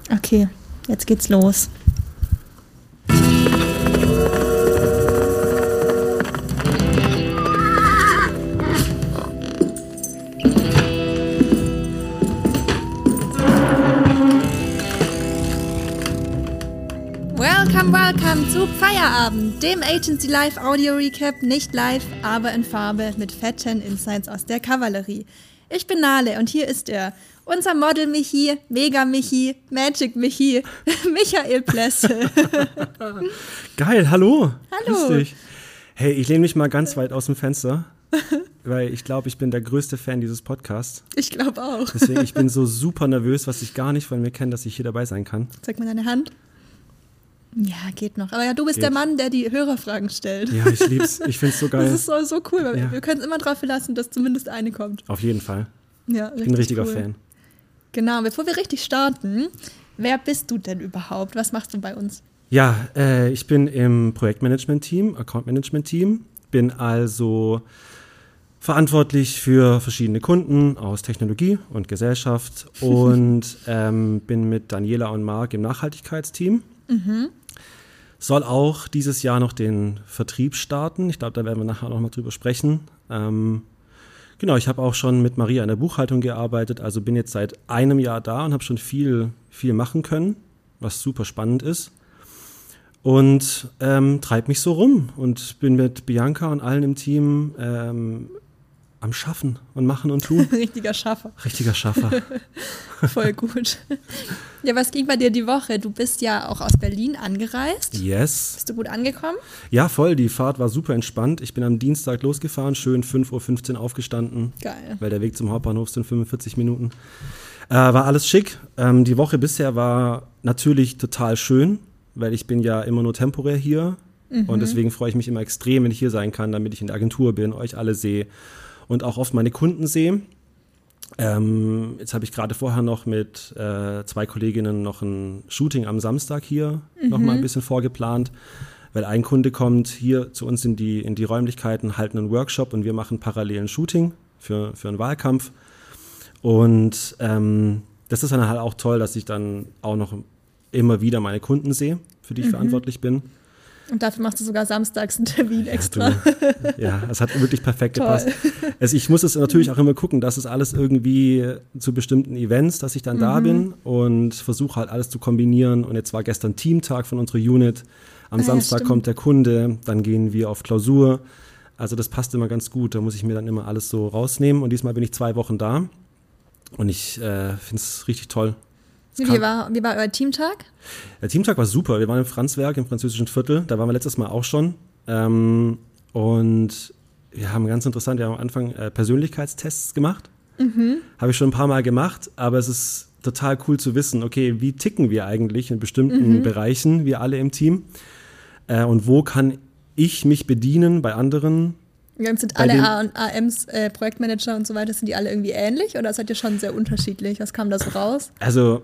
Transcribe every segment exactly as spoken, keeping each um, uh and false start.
Okay, jetzt geht's los. Welcome, welcome zu Feierabend, dem Agency Live Audio Recap, nicht live, aber in Farbe mit fetten Insights aus der Kavallerie. Ich bin Nale und hier ist er, unser Model Michi, Mega Michi, Magic Michi, Michael Plesse. Geil, hallo. Hallo. Grüß dich. Hey, ich lehne mich mal ganz weit aus dem Fenster, weil ich glaube, ich bin der größte Fan dieses Podcasts. Ich glaube auch. Deswegen, ich bin so super nervös, was ich gar nicht von mir kenne, dass ich hier dabei sein kann. Zeig mal deine Hand. Ja, geht noch. Aber ja, du bist geht. der Mann, der die Hörerfragen stellt. Ja, ich lieb's. Ich find's so geil. Das ist so, so cool, weil Ja. wir können es immer darauf verlassen, dass zumindest eine kommt. Auf jeden Fall. Ja, Ich bin ein richtiger cool. Fan. Genau, bevor wir richtig starten, wer bist du denn überhaupt? Was machst du bei uns? Ja, äh, ich bin im Projektmanagement-Team, Account-Management-Team, bin also verantwortlich für verschiedene Kunden aus Technologie und Gesellschaft und ähm, bin mit Daniela und Marc im Nachhaltigkeitsteam. Mhm. Soll auch dieses Jahr noch den Vertrieb starten. Ich glaube, da werden wir nachher noch mal drüber sprechen. Ähm, genau, ich habe auch schon mit Maria in der Buchhaltung gearbeitet, also bin jetzt seit einem Jahr da und habe schon viel, viel machen können, was super spannend ist. Und ähm, treibe mich so rum und bin mit Bianca und allen im Team ähm, am Schaffen und Machen und Tun. Richtiger Schaffer. Richtiger Schaffer. Voll gut. Ja, was ging bei dir die Woche? Du bist ja auch aus Berlin angereist. Yes. Bist du gut angekommen? Ja, voll. Die Fahrt war super entspannt. Ich bin am Dienstag losgefahren, schön fünf Uhr fünfzehn aufgestanden. Geil. Weil der Weg zum Hauptbahnhof sind fünfundvierzig Minuten. Äh, war alles schick. Ähm, die Woche bisher war natürlich total schön, weil ich bin ja immer nur temporär hier. Mhm. Und deswegen freue ich mich immer extrem, wenn ich hier sein kann, damit ich in der Agentur bin, euch alle sehe und auch oft meine Kunden sehe. Ähm, jetzt habe ich gerade vorher noch mit äh, zwei Kolleginnen noch ein Shooting am Samstag hier mhm. noch mal ein bisschen vorgeplant, weil ein Kunde kommt hier zu uns in die, in die Räumlichkeiten, halten einen Workshop und wir machen parallel ein Shooting für, für einen Wahlkampf. Und ähm, das ist dann halt auch toll, dass ich dann auch noch immer wieder meine Kunden sehe, für die ich mhm. verantwortlich bin. Und dafür machst du sogar samstags einen Termin extra. Ja, du, ja, es hat wirklich perfekt gepasst. Also ich muss es natürlich auch immer gucken, dass es alles irgendwie zu bestimmten Events, dass ich dann mhm. da bin und versuche halt alles zu kombinieren. Und jetzt war gestern Teamtag von unserer Unit. Am ah, Samstag ja, kommt der Kunde, dann gehen wir auf Klausur. Also das passt immer ganz gut. Da muss ich mir dann immer alles so rausnehmen. Und diesmal bin ich zwei Wochen da. Und ich äh, finde es richtig toll. Wie war, wie war euer Teamtag? Der Teamtag war super. Wir waren im Franzwerk, im französischen Viertel. Da waren wir letztes Mal auch schon. Ähm, und wir haben ganz interessant, wir haben am Anfang äh, Persönlichkeitstests gemacht. Mhm. Habe ich schon ein paar Mal gemacht. Aber es ist total cool zu wissen, okay, wie ticken wir eigentlich in bestimmten mhm. Bereichen, wir alle im Team. Äh, und wo kann ich mich bedienen bei anderen? Ja, sind alle A und A Ms, äh, Projektmanager und so weiter, sind die alle irgendwie ähnlich oder seid ihr schon sehr unterschiedlich? Was kam da so raus? Also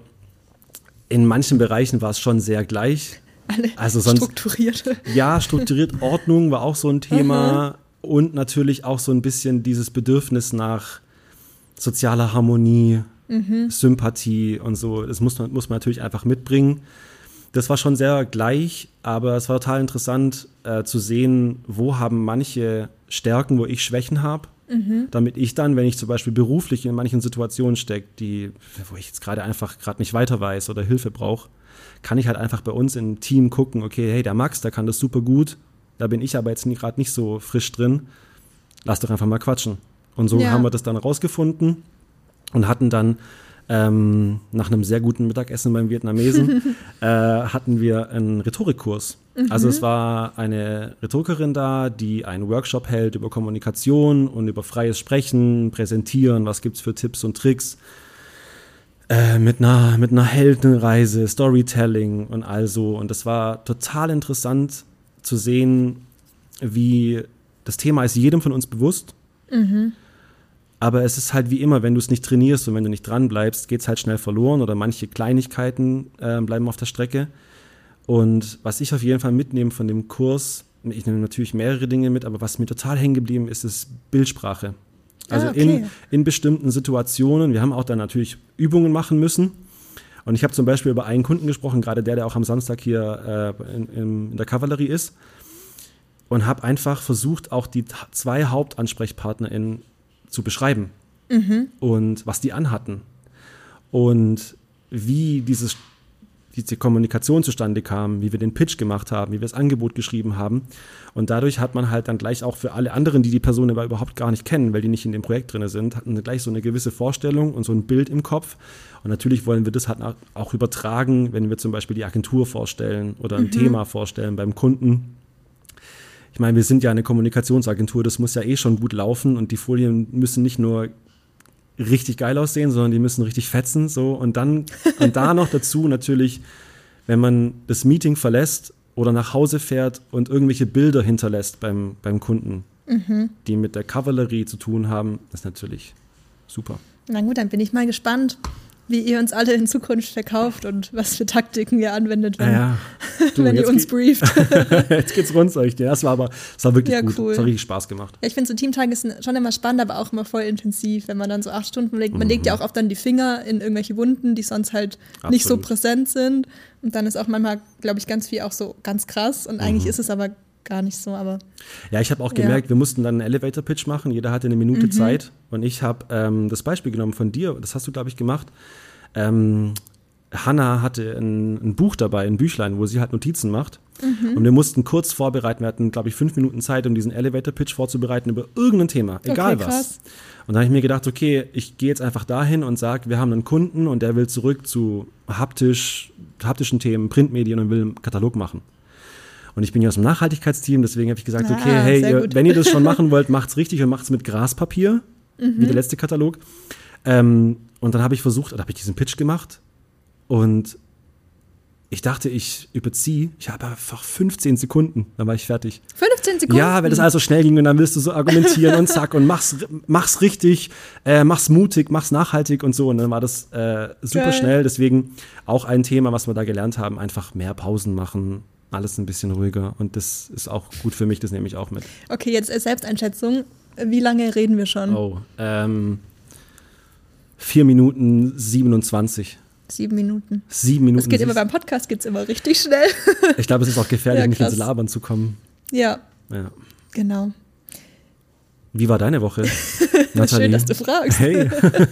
in manchen Bereichen war es schon sehr gleich. Alle also sonst, strukturiert. Ja, strukturiert. Ordnung war auch so ein Thema. Aha. Und natürlich auch so ein bisschen dieses Bedürfnis nach sozialer Harmonie, mhm. Sympathie und so. Das muss man, muss man natürlich einfach mitbringen. Das war schon sehr gleich, aber es war total interessant äh, zu sehen, wo haben manche Stärken, wo ich Schwächen habe, mhm. damit ich dann, wenn ich zum Beispiel beruflich in manchen Situationen stecke, die, wo ich jetzt gerade einfach gerade nicht weiter weiß oder Hilfe brauche, kann ich halt einfach bei uns im Team gucken, okay, hey, der Max, der kann das super gut, da bin ich aber jetzt gerade nicht so frisch drin, lass doch einfach mal quatschen. Und so ja. haben wir das dann rausgefunden und hatten dann Ähm, nach einem sehr guten Mittagessen beim Vietnamesen äh, hatten wir einen Rhetorikkurs. Mhm. Also es war eine Rhetorikerin da, die einen Workshop hält über Kommunikation und über freies Sprechen, Präsentieren, was gibt's für Tipps und Tricks. Äh, mit einer, mit einer Heldenreise, Storytelling und all so. Und das war total interessant zu sehen, wie das Thema ist jedem von uns bewusst. Mhm. Aber es ist halt wie immer, wenn du es nicht trainierst und wenn du nicht dran bleibst, geht es halt schnell verloren oder manche Kleinigkeiten äh, bleiben auf der Strecke. Und was ich auf jeden Fall mitnehme von dem Kurs, ich nehme natürlich mehrere Dinge mit, aber was mir total hängen geblieben ist, ist Bildsprache. Also ah, okay. in, in bestimmten Situationen, wir haben auch dann natürlich Übungen machen müssen Und ich habe zum Beispiel über einen Kunden gesprochen, gerade der, der auch am Samstag hier äh, in, in der Kavallerie ist, und habe einfach versucht, auch die t- zwei HauptansprechpartnerInnen zu beschreiben mhm. und was die anhatten und wie dieses diese Kommunikation zustande kam, wie wir den Pitch gemacht haben, wie wir das Angebot geschrieben haben. Und dadurch hat man halt dann gleich auch für alle anderen, die die Person aber überhaupt gar nicht kennen, weil die nicht in dem Projekt drin sind, hatten gleich so eine gewisse Vorstellung und so ein Bild im Kopf. Und natürlich wollen wir das halt auch übertragen, wenn wir zum Beispiel die Agentur vorstellen oder ein mhm. Thema vorstellen beim Kunden. Ich meine, wir sind ja eine Kommunikationsagentur, das muss ja eh schon gut laufen und die Folien müssen nicht nur richtig geil aussehen, sondern die müssen richtig fetzen, so. Und dann, und da noch dazu natürlich, wenn man das Meeting verlässt oder nach Hause fährt und irgendwelche Bilder hinterlässt beim, beim Kunden, mhm. die mit der Kavallerie zu tun haben, ist natürlich super. Na gut, dann bin ich mal gespannt, wie ihr uns alle in Zukunft verkauft und was für Taktiken ihr anwendet, wenn, ja, du, wenn ihr uns brieft. Jetzt geht's rund, sag ich dir. Das war aber, das war wirklich ja, gut. Cool. Das hat richtig Spaß gemacht. Ja, ich finde so Teamtage sind schon immer spannend, aber auch immer voll intensiv, wenn man dann so acht Stunden legt. Man mhm. legt ja auch oft dann die Finger in irgendwelche Wunden, die sonst halt Absolut. Nicht so präsent sind. Und dann ist auch manchmal, glaube ich, ganz viel auch so ganz krass. Und eigentlich mhm. ist es aber gar nicht so, aber ja, ich habe auch gemerkt, ja. wir mussten dann einen Elevator-Pitch machen. Jeder hatte eine Minute mhm. Zeit. Und ich habe ähm, das Beispiel genommen von dir. Das hast du, glaube ich, gemacht. Ähm, Hannah hatte ein, ein Buch dabei, ein Büchlein, wo sie halt Notizen macht. Mhm. Und wir mussten kurz vorbereiten. Wir hatten, glaube ich, fünf Minuten Zeit, um diesen Elevator-Pitch vorzubereiten über irgendein Thema, egal okay, was. Und da habe ich mir gedacht, okay, ich gehe jetzt einfach dahin und sage, wir haben einen Kunden und der will zurück zu haptisch, haptischen Themen, Printmedien und will einen Katalog machen. Und ich bin ja aus dem Nachhaltigkeitsteam, deswegen habe ich gesagt, ah, okay, hey, ihr, wenn ihr das schon machen wollt, macht's richtig und macht's mit Graspapier, mhm. wie der letzte Katalog. Ähm, und dann habe ich versucht, oder habe ich diesen Pitch gemacht und ich dachte, ich überziehe. Ich habe einfach fünfzehn Sekunden, dann war ich fertig. fünfzehn Sekunden? Ja, weil das alles so schnell ging und dann willst du so argumentieren und zack und mach's, mach's richtig, äh, mach's mutig, mach's nachhaltig und so. Und dann war das äh, super Geil. Schnell. Deswegen auch ein Thema, was wir da gelernt haben, einfach mehr Pausen machen, alles ein bisschen ruhiger. Und das ist auch gut für mich, das nehme ich auch mit. Okay, jetzt Selbsteinschätzung. Wie lange reden wir schon? Oh, ähm, vier Minuten siebenundzwanzig. Sieben Minuten. Sieben Minuten. Das geht immer beim Podcast, geht es immer richtig schnell. Ich glaube, es ist auch gefährlich, ja, nicht ins Labern zu kommen. Ja. Ja. Genau. Wie war deine Woche, Nathalie? Schön, dass du fragst. Hey.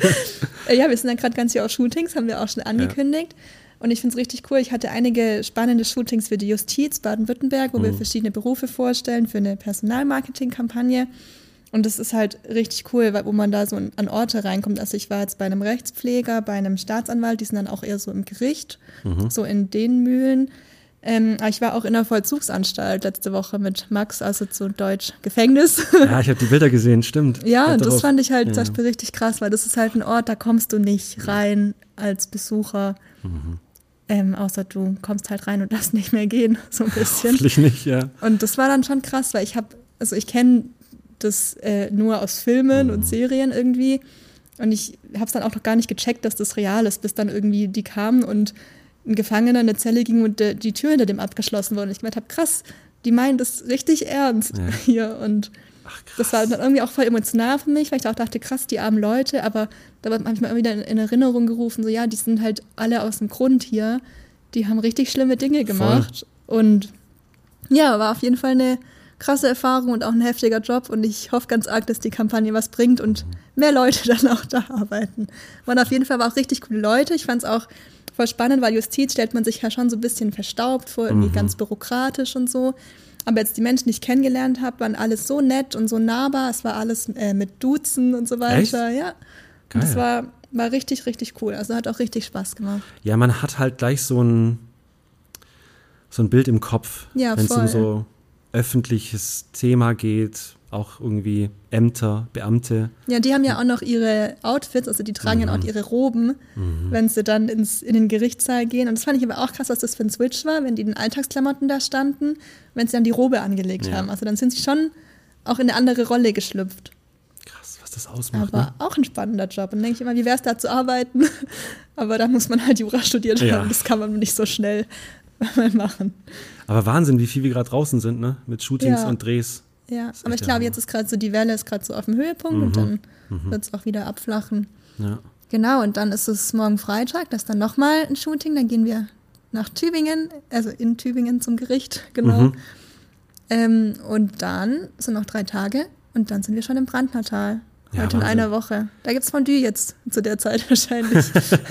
Ja, wir sind dann gerade ganz viel auf Shootings, haben wir auch schon angekündigt. Ja. Und ich finde es richtig cool. Ich hatte einige spannende Shootings für die Justiz Baden-Württemberg, wo mhm. wir verschiedene Berufe vorstellen für eine Personalmarketing-Kampagne. Und das ist halt richtig cool, weil, wo man da so an Orte reinkommt. Also ich war jetzt bei einem Rechtspfleger, bei einem Staatsanwalt, die sind dann auch eher so im Gericht, mhm. so in den Mühlen. Ähm, aber ich war auch in der Vollzugsanstalt letzte Woche mit Max, also zu Deutsch Gefängnis. Ja, ich habe die Bilder gesehen, stimmt. Ja, und das darauf, fand ich halt ja. zum Beispiel richtig krass, weil das ist halt ein Ort, da kommst du nicht rein als Besucher. Mhm. Ähm, außer du kommst halt rein und darfst nicht mehr gehen, so ein bisschen. Hoffentlich nicht, ja. Und das war dann schon krass, weil ich habe, also ich kenne das äh, nur aus Filmen mhm. und Serien irgendwie. Und ich habe es dann auch noch gar nicht gecheckt, dass das real ist, bis dann irgendwie die kamen und ein Gefangener in eine Zelle ging und de, die Tür hinter dem abgeschlossen wurde. Und ich gemeint habe, krass, die meinen das richtig ernst ja. hier. Und Ach, das war dann irgendwie auch voll emotional für mich, weil ich auch dachte, krass, die armen Leute. Aber da habe ich mir immer wieder in, in Erinnerung gerufen, so ja, die sind halt alle aus dem Grund hier. Die haben richtig schlimme Dinge gemacht. Voll. Und ja, war auf jeden Fall eine krasse Erfahrung und auch ein heftiger Job und ich hoffe ganz arg, dass die Kampagne was bringt und mehr Leute dann auch da arbeiten. Und auf jeden Fall war auch richtig coole Leute. Ich fand es auch voll spannend, weil Justiz stellt man sich ja schon so ein bisschen verstaubt vor, irgendwie mhm. ganz bürokratisch und so. Aber jetzt die Menschen, die ich kennengelernt habe, waren alles so nett und so nahbar. Es war alles äh, mit Duzen und so weiter. Echt? Ja. Und das war, war richtig, richtig cool. Also hat auch richtig Spaß gemacht. Ja, man hat halt gleich so ein, so ein Bild im Kopf, ja, wenn es um so öffentliches Thema geht, auch irgendwie Ämter, Beamte. Ja, die haben ja auch noch ihre Outfits, also die tragen mhm. ja auch ihre Roben, mhm. wenn sie dann ins, in den Gerichtssaal gehen. Und das fand ich aber auch krass, was das für ein Switch war, wenn die in den Alltagsklamotten da standen, wenn sie dann die Robe angelegt ja. haben. Also dann sind sie schon auch in eine andere Rolle geschlüpft. Krass, was das ausmacht. Aber ne? auch ein spannender Job. Und dann denke ich immer, wie wäre es da zu arbeiten? Aber da muss man halt Jura studiert ja. haben. Das kann man nicht so schnell mal machen. Aber Wahnsinn, wie viel wir gerade draußen sind, ne? Mit Shootings ja. und Drehs. Ja, aber ich glaube, jetzt ist gerade so, die Welle ist gerade so auf dem Höhepunkt mhm. und dann mhm. wird es auch wieder abflachen. Ja. Genau, und dann ist es morgen Freitag, das ist dann nochmal ein Shooting, dann gehen wir nach Tübingen, also in Tübingen zum Gericht, genau. Mhm. Ähm, und dann sind noch drei Tage und dann sind wir schon im Brandnertal. Ja, Heute in Wahnsinn. einer Woche. Da gibt es Fondue jetzt zu der Zeit wahrscheinlich.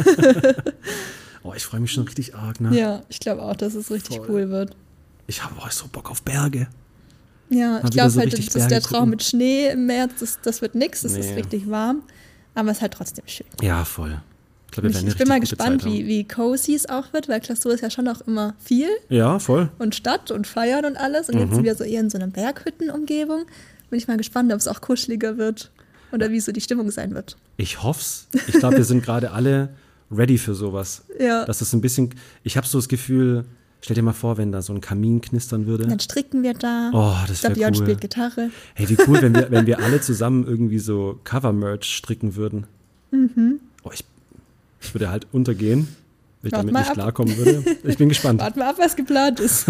Oh, ich freue mich schon richtig arg, ne? Ja, ich glaube auch, dass es richtig Voll. cool wird. Ich habe oh, so Bock auf Berge. Ja, Mal ich wieder glaube so halt, richtig das ist der Berge Traum gucken. mit Schnee im März, das, das wird nix, es ist Nee. richtig warm, aber es ist halt trotzdem schön. Ja, voll. Ich, glaub, wir Ich, werden ich eine bin mal richtig gute gespannt, Zeit wie, wie cozy es auch wird, weil Klausur ist ja schon auch immer viel haben. Ja, voll. und Stadt und Feiern und alles und Mhm. jetzt sind wir so eher in so einer Berghüttenumgebung. Bin ich mal gespannt, ob es auch kuscheliger wird oder wie so die Stimmung sein wird. Ich hoff's. Ich glaube, wir sind gerade alle ready für sowas. Ja. Das ist ein bisschen, ich habe so das Gefühl, stell dir mal vor, wenn da so ein Kamin knistern würde. Dann stricken wir da. Oh, das ich glaube, wäre Jon cool. spielt Gitarre. Hey, wie cool, wenn wir, wenn wir alle zusammen irgendwie so Cover-Merch stricken würden. Mhm. Oh, ich, ich würde halt untergehen, wenn ich Wart damit mal nicht ab. klarkommen würde. Ich bin gespannt. Warten wir ab, was geplant ist.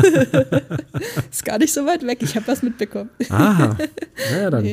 Ist gar nicht so weit weg, ich habe was mitbekommen. Aha, na ja dann. Nee.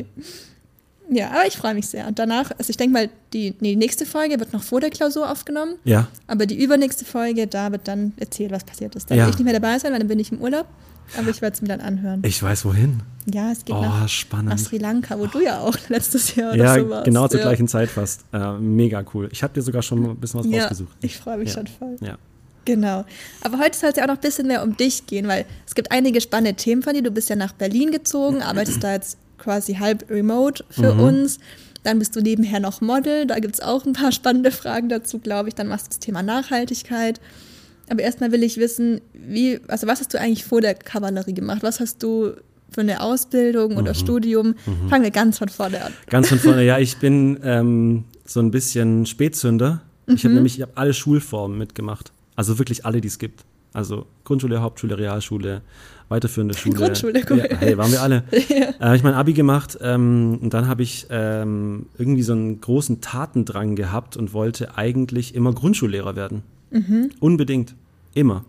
Ja, aber ich freue mich sehr. Und danach, also ich denke mal, die, nee, die nächste Folge wird noch vor der Klausur aufgenommen. Ja, Aber die übernächste Folge, da wird dann erzählt, was passiert ist. Da Ja. will ich nicht mehr dabei sein, weil dann bin ich im Urlaub. Aber ich werde es mir dann anhören. ich weiß wohin. Ja, es geht Oh, nach, nach spannend. Sri Lanka, wo du ja auch letztes Jahr oder Ja, so warst. genau zur ja. gleichen Zeit fast. Äh, mega cool. Ich habe dir sogar schon ein bisschen was Ja, rausgesucht. ich freue mich Ja. schon voll. Ja. Genau. Aber heute soll es ja auch noch ein bisschen mehr um dich gehen, weil es gibt einige spannende Themen von dir. Du bist ja nach Berlin gezogen, arbeitest da jetzt quasi halb remote für Mhm. uns. Dann bist du nebenher noch Model. Da gibt es auch ein paar spannende Fragen dazu, glaube ich. Dann machst du das Thema Nachhaltigkeit. Aber erstmal will ich wissen, wie, also was hast du eigentlich vor der Kavallerie gemacht? Was hast du für eine Ausbildung oder Studium? Fangen wir ganz von vorne an. Ganz von vorne, ja, ich bin ähm, so ein bisschen Spätzünder. Ich habe nämlich ich hab alle Schulformen mitgemacht. Also wirklich alle, die es gibt. Also Grundschule, Hauptschule, Realschule, weiterführende Schule. Grundschule, cool. Ja, hey, waren wir alle. Ja. Äh, ich mein Abi gemacht ähm, und dann habe ich ähm, irgendwie so einen großen Tatendrang gehabt und wollte eigentlich immer Grundschullehrer werden. Unbedingt. Immer.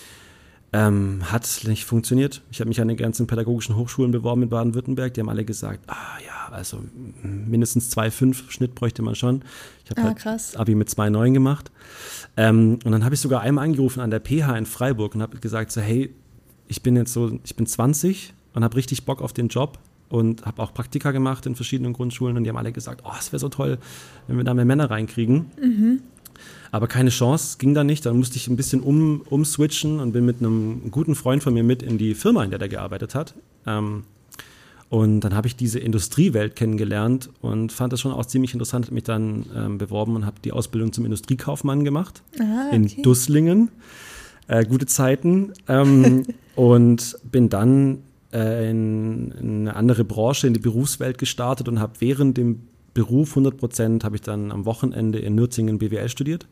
Ähm, hat nicht funktioniert. Ich habe mich an den ganzen pädagogischen Hochschulen beworben in Baden-Württemberg. Die haben alle gesagt, ah ja, also m- mindestens zwei Komma fünf Schnitt bräuchte man schon. Ich habe Ah, halt krass. das Abi mit zwei Komma neun gemacht. Ähm, und dann habe ich sogar einmal angerufen an der P H in Freiburg und habe gesagt, so hey, ich bin jetzt so, ich bin zwanzig und habe richtig Bock auf den Job und habe auch Praktika gemacht in verschiedenen Grundschulen und die haben alle gesagt, oh, es wäre so toll, wenn wir da mehr Männer reinkriegen. Aber keine Chance, ging da nicht. Dann musste ich ein bisschen um, umswitchen und bin mit einem guten Freund von mir mit in die Firma, in der der gearbeitet hat. Ähm, und dann habe ich diese Industriewelt kennengelernt und fand das schon auch ziemlich interessant, habe mich dann ähm, beworben und habe die Ausbildung zum Industriekaufmann gemacht Ah, in okay. Dusslingen. Äh, gute Zeiten. Ähm, und bin dann äh, in, in eine andere Branche, in die Berufswelt gestartet und habe während dem Beruf hundert Prozent habe ich dann am Wochenende in Nürzingen B W L studiert.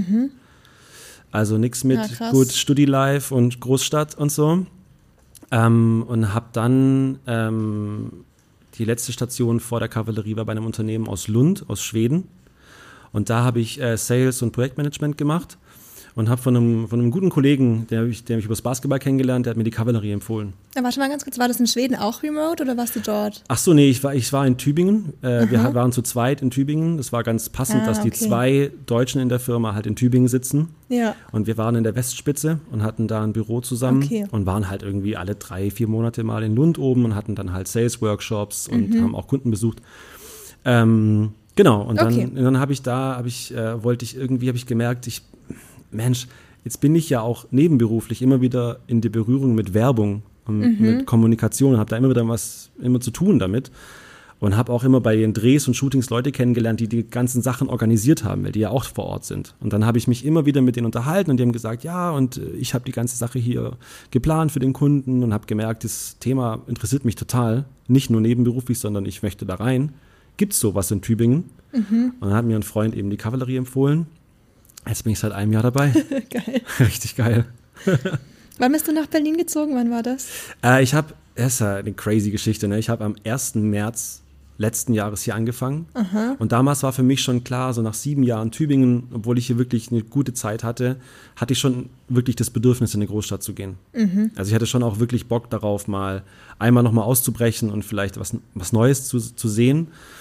Also nichts mit Ja, krass. gut Studi-Life und Großstadt und so. Ähm, und habe dann ähm, die letzte Station vor der Kavallerie war bei einem Unternehmen aus Lund, aus Schweden. Und da habe ich äh, Sales und Projektmanagement gemacht und habe von einem, von einem guten Kollegen, der mich, der mich übers Basketball kennengelernt, der hat mir die Kavallerie empfohlen. Ja, warte mal ganz kurz, war das in Schweden auch remote oder warst du dort? Ach so, nee, ich war, ich war in Tübingen. Äh, wir waren zu zweit in Tübingen. Das war ganz passend, Ah, dass die okay. zwei Deutschen in der Firma halt in Tübingen sitzen. Ja. Und wir waren in der Westspitze und hatten da ein Büro zusammen Okay. und waren halt irgendwie alle drei, vier Monate mal in Lund oben und hatten dann halt Sales-Workshops und Mhm. haben auch Kunden besucht. Ähm, genau, und dann, Okay. dann habe ich da, habe ich, äh, wollte ich irgendwie, habe ich gemerkt, ich, Mensch, jetzt bin ich ja auch nebenberuflich immer wieder in die Berührung mit Werbung und Mhm. mit Kommunikation, habe da immer wieder was immer zu tun damit. Und habe auch immer bei den Drehs und Shootings Leute kennengelernt, die die ganzen Sachen organisiert haben, weil die ja auch vor Ort sind. Und dann habe ich mich immer wieder mit denen unterhalten und die haben gesagt, ja, und äh, ich habe die ganze Sache hier geplant für den Kunden und habe gemerkt, das Thema interessiert mich total. Nicht nur nebenberuflich, sondern ich möchte da rein. Gibt es sowas in Tübingen? Und dann hat mir ein Freund eben die Kavallerie empfohlen. Jetzt bin ich seit einem Jahr dabei. Geil. Richtig geil. Wann bist du nach Berlin gezogen? Wann war das? Äh, ich habe, das ist ja eine crazy Geschichte, ne? Ich habe am ersten März letzten Jahres hier angefangen. Und damals war für mich schon klar, so nach sieben Jahren Tübingen, obwohl ich hier wirklich eine gute Zeit hatte, hatte ich schon wirklich das Bedürfnis, in eine Großstadt zu gehen. Also ich hatte schon auch wirklich Bock darauf, mal einmal nochmal auszubrechen und vielleicht was, was Neues zu, zu sehen.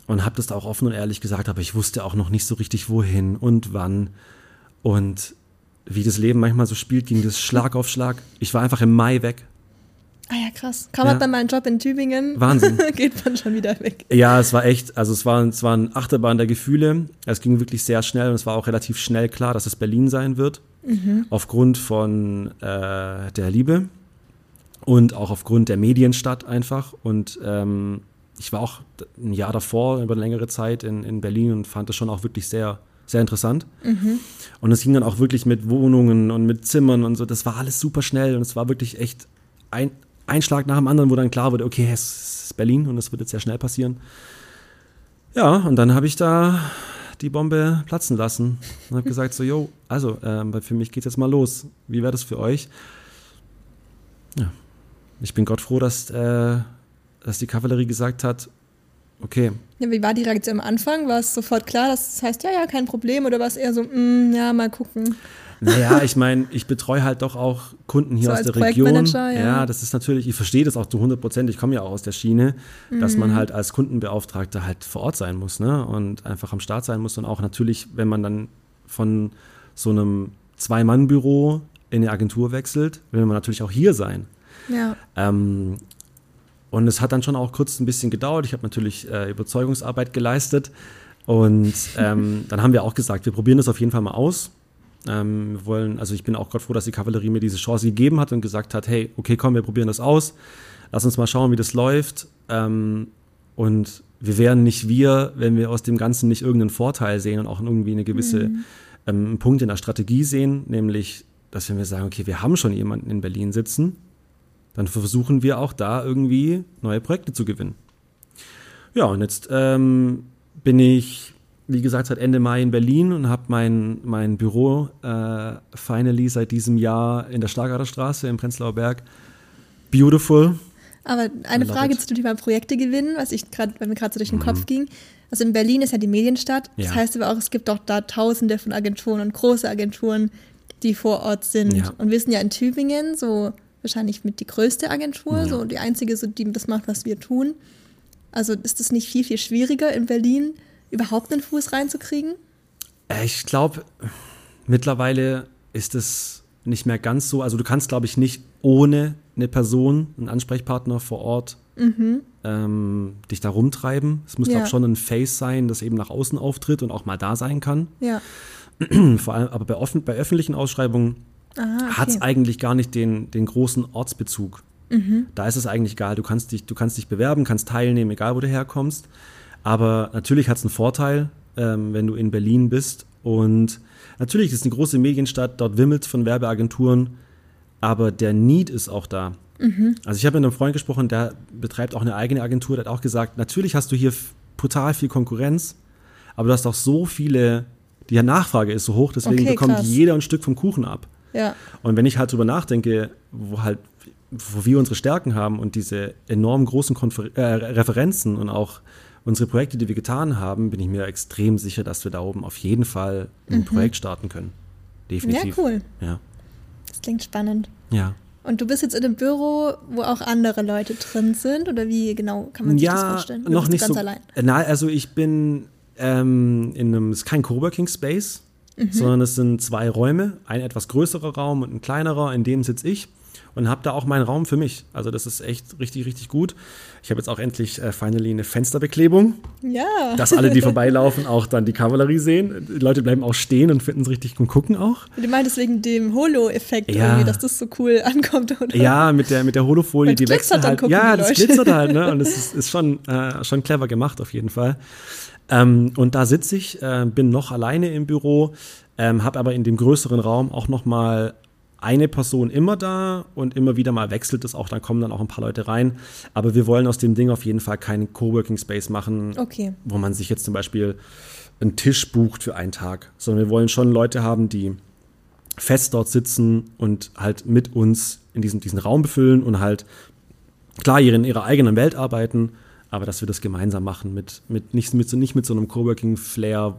und habe das auch offen und ehrlich gesagt, aber ich wusste auch noch nicht so richtig wohin und wann. Und wie das Leben manchmal so spielt, ging das Schlag auf Schlag. Ich war einfach im Mai weg. Ah ja, krass. Kaum hat man mal einen Job in Tübingen, Wahnsinn. geht man schon wieder weg. Ja, es war echt, also es war, es war ein Achterbahn der Gefühle. Es ging wirklich sehr schnell und es war auch relativ schnell klar, dass es Berlin sein wird. Mhm. Aufgrund von äh, der Liebe und auch aufgrund der Medienstadt einfach. Und ähm, ich war auch ein Jahr davor über eine längere Zeit in, in Berlin und fand das schon auch wirklich sehr, sehr interessant. Mhm. Und es ging dann auch wirklich mit Wohnungen und mit Zimmern und so. Das war alles super schnell und es war wirklich echt ein, ein Schlag nach dem anderen, wo dann klar wurde, okay, es ist Berlin und es wird jetzt sehr schnell passieren. Ja, und dann habe ich da die Bombe platzen lassen und habe gesagt so, yo, also ähm, für mich geht's jetzt mal los. Wie wäre das für euch? Ja, ich bin Gott froh, dass, äh, dass die Kavallerie gesagt hat, okay. Ja, wie war die Reaktion am Anfang? War es sofort klar, dass das heißt, ja, ja, kein Problem, oder war es eher so, mm, ja, mal gucken? Naja, ich meine, ich betreue halt doch auch Kunden hier so aus der Region. Ja. ja, das ist natürlich, ich verstehe das auch zu hundert Prozent, ich komme ja auch aus der Schiene, mhm. dass man halt als Kundenbeauftragter halt vor Ort sein muss, ne? Und einfach am Start sein muss und auch natürlich, wenn man dann von so einem Zwei-Mann-Büro in eine Agentur wechselt, will man natürlich auch hier sein. Ja. Ähm, und es hat dann schon auch kurz ein bisschen gedauert. Ich habe natürlich äh, Überzeugungsarbeit geleistet und ähm, dann haben wir auch gesagt, wir probieren das auf jeden Fall mal aus. Ähm, wir wollen, also ich bin auch gerade froh, dass die Kavallerie mir diese Chance gegeben hat und gesagt hat, hey, okay, komm, wir probieren das aus. Lass uns mal schauen, wie das läuft. Ähm, und wir wären nicht wir, wenn wir aus dem Ganzen nicht irgendeinen Vorteil sehen und auch irgendwie eine gewisse mhm. ähm, Punkt in der Strategie sehen, nämlich, dass wenn wir sagen, okay, wir haben schon jemanden in Berlin sitzen, dann versuchen wir auch da irgendwie neue Projekte zu gewinnen. Ja, und jetzt ähm, bin ich, wie gesagt, seit Ende Mai in Berlin und habe mein, mein Büro äh, finally seit diesem Jahr in der Stargarder Straße im Prenzlauer Berg. Beautiful. Aber eine Frage zu dem Thema Projekte gewinnen, was ich gerade, weil mir gerade so durch den mhm. Kopf ging. Also in Berlin ist ja die Medienstadt. Das ja. heißt aber auch, es gibt auch da tausende von Agenturen und große Agenturen, die vor Ort sind. Ja. Und wir sind ja in Tübingen so wahrscheinlich mit die größte Agentur, ja. so die einzige, so, die das macht, was wir tun. Also ist es nicht viel, viel schwieriger in Berlin, überhaupt einen Fuß reinzukriegen? Ich glaube, mittlerweile ist es nicht mehr ganz so. Also du kannst, glaube ich, nicht ohne eine Person, einen Ansprechpartner vor Ort, mhm. ähm, dich da rumtreiben. Es muss, ja. glaube ich, schon ein Face sein, das eben nach außen auftritt und auch mal da sein kann. Ja. Vor allem, aber bei, offen, bei öffentlichen Ausschreibungen okay. hat es eigentlich gar nicht den, den großen Ortsbezug. Mhm. Da ist es eigentlich egal. Du kannst dich, du kannst dich bewerben, kannst teilnehmen, egal wo du herkommst. Aber natürlich hat es einen Vorteil, ähm, wenn du in Berlin bist. Und natürlich ist es eine große Medienstadt, dort wimmelt von Werbeagenturen, aber der Need ist auch da. Mhm. Also ich habe mit einem Freund gesprochen, der betreibt auch eine eigene Agentur, der hat auch gesagt, natürlich hast du hier f- total viel Konkurrenz, aber du hast auch so viele, die Nachfrage ist so hoch, deswegen okay, bekommt krass. Jeder ein Stück vom Kuchen ab. Ja. Und wenn ich halt drüber nachdenke, wo halt wo wir unsere Stärken haben und diese enorm großen Konfer- äh, Referenzen und auch unsere Projekte, die wir getan haben, bin ich mir extrem sicher, dass wir da oben auf jeden Fall ein mhm. Projekt starten können. Definitiv. Ja, cool. Ja. Das klingt spannend. Ja. Und du bist jetzt in einem Büro, wo auch andere Leute drin sind? Oder wie genau kann man sich ja, das vorstellen? Oder noch bist nicht du ganz so. allein? Nein, also ich bin ähm, in einem, es ist kein Coworking Space, mhm. sondern es sind zwei Räume, ein etwas größerer Raum und ein kleinerer, in dem sitze ich. Und habe da auch meinen Raum für mich. Also das ist echt richtig, richtig gut. Ich habe jetzt auch endlich äh, finally eine Fensterbeklebung. Ja. Dass alle, die vorbeilaufen, auch dann die Kavallerie sehen. Die Leute bleiben auch stehen und finden es richtig und gucken auch. Du meintest wegen dem Holo-Effekt ja. irgendwie, dass das so cool ankommt, oder? Ja, mit der, mit der Holofolie, die wechselt halt. Ja, die das glitzert halt, ne? Und es ist, ist schon, äh, schon clever gemacht auf jeden Fall. Ähm, und da sitze ich, äh, bin noch alleine im Büro, ähm, habe aber in dem größeren Raum auch noch mal eine Person immer da und immer wieder mal wechselt es auch, dann kommen dann auch ein paar Leute rein. Aber wir wollen aus dem Ding auf jeden Fall keinen Coworking Space machen, okay. wo man sich jetzt zum Beispiel einen Tisch bucht für einen Tag. Sondern wir wollen schon Leute haben, die fest dort sitzen und halt mit uns in diesem, diesen Raum befüllen und halt klar in ihrer eigenen Welt arbeiten, aber dass wir das gemeinsam machen, mit, mit, nicht, mit, so, nicht mit so einem Coworking-Flair,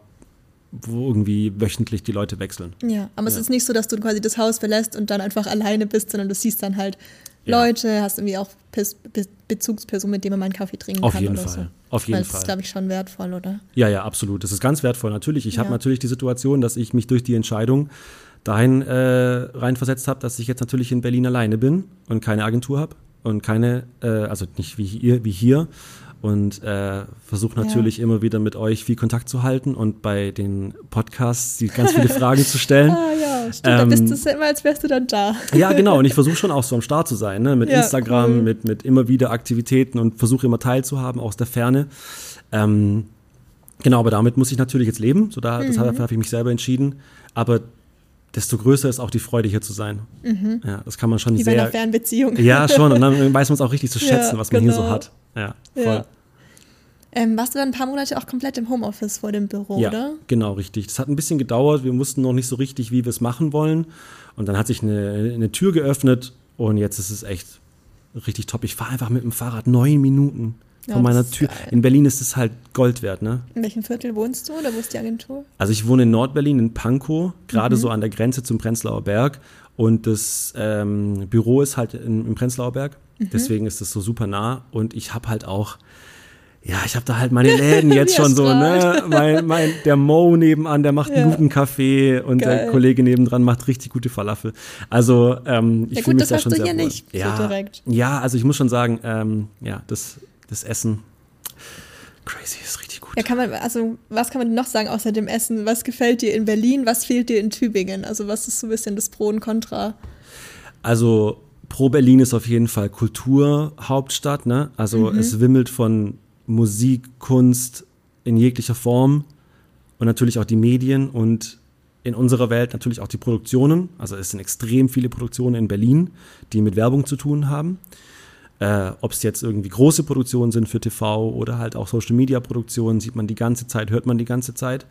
wo irgendwie wöchentlich die Leute wechseln. Ja, aber ja. es ist nicht so, dass du quasi das Haus verlässt und dann einfach alleine bist, sondern du siehst dann halt Leute, ja. hast irgendwie auch Be- Be- Bezugspersonen, mit denen man mal einen Kaffee trinken Auf kann jeden oder Fall. so. Auf jeden Weil Fall. das ist, glaube ich, schon wertvoll, oder? Ja, ja, absolut. Das ist ganz wertvoll, natürlich. Ich Ja. habe natürlich die Situation, dass ich mich durch die Entscheidung dahin äh, reinversetzt habe, dass ich jetzt natürlich in Berlin alleine bin und keine Agentur habe und keine, äh, also nicht wie hier, wie hier und äh, versuche natürlich ja. immer wieder mit euch viel Kontakt zu halten und bei den Podcasts die ganz viele Fragen zu stellen. Ah ja, stimmt, ähm, da bist du ja immer, als wärst du dann da. Ja, genau, und ich versuche schon auch so am Start zu sein, ne? mit ja, Instagram, cool. mit, mit immer wieder Aktivitäten und versuche immer teilzuhaben aus der Ferne. Ähm, genau, aber damit muss ich natürlich jetzt leben, so da, mhm. das habe hab ich mich selber entschieden, aber desto größer ist auch die Freude, hier zu sein. Mhm. Ja, das kann man schon Wie sehr... bei einer Fernbeziehung. Ja, schon. Und dann weiß man es auch richtig zu schätzen, ja, was man genau. hier so hat. Ja, voll. Ja. Ähm, warst du dann ein paar Monate auch komplett im Homeoffice vor dem Büro, ja, oder? Genau, richtig. Das hat ein bisschen gedauert. Wir wussten noch nicht so richtig, wie wir es machen wollen. Und dann hat sich eine, eine Tür geöffnet und jetzt ist es echt richtig top. Ich fahre einfach mit dem Fahrrad neun Minuten von ja, meiner Tür. Geil. In Berlin ist es halt Gold wert, ne? In welchem Viertel wohnst du oder wo ist die Agentur? Also ich wohne in Nordberlin, in Pankow, gerade mhm. so an der Grenze zum Prenzlauer Berg. Und das ähm, Büro ist halt in, im Prenzlauer Berg. Mhm. Deswegen ist es so super nah. Und ich habe halt auch, ja, ich habe da halt meine Läden jetzt schon so, ne? Mein, mein, der Mo nebenan, der macht ja. einen guten Kaffee und Geil. Der Kollege nebendran macht richtig gute Falafel. Also ähm, ich ja, fühle mich da schon sehr wohl. Ja gut, das hast du hier nicht so direkt. Ja, also ich muss schon sagen, ähm, ja, das, das Essen, crazy, ist richtig gut. Ja, kann man, also was kann man noch sagen außer dem Essen? Was gefällt dir in Berlin, was fehlt dir in Tübingen? Also was ist so ein bisschen das Pro und Contra? Also pro Berlin ist auf jeden Fall Kulturhauptstadt, ne? Also mhm. es wimmelt von Musik, Kunst in jeglicher Form und natürlich auch die Medien und in unserer Welt natürlich auch die Produktionen. Also es sind extrem viele Produktionen in Berlin, die mit Werbung zu tun haben. Äh, ob es jetzt irgendwie große Produktionen sind für T V oder halt auch Social-Media-Produktionen, sieht man die ganze Zeit, hört man die ganze Zeit.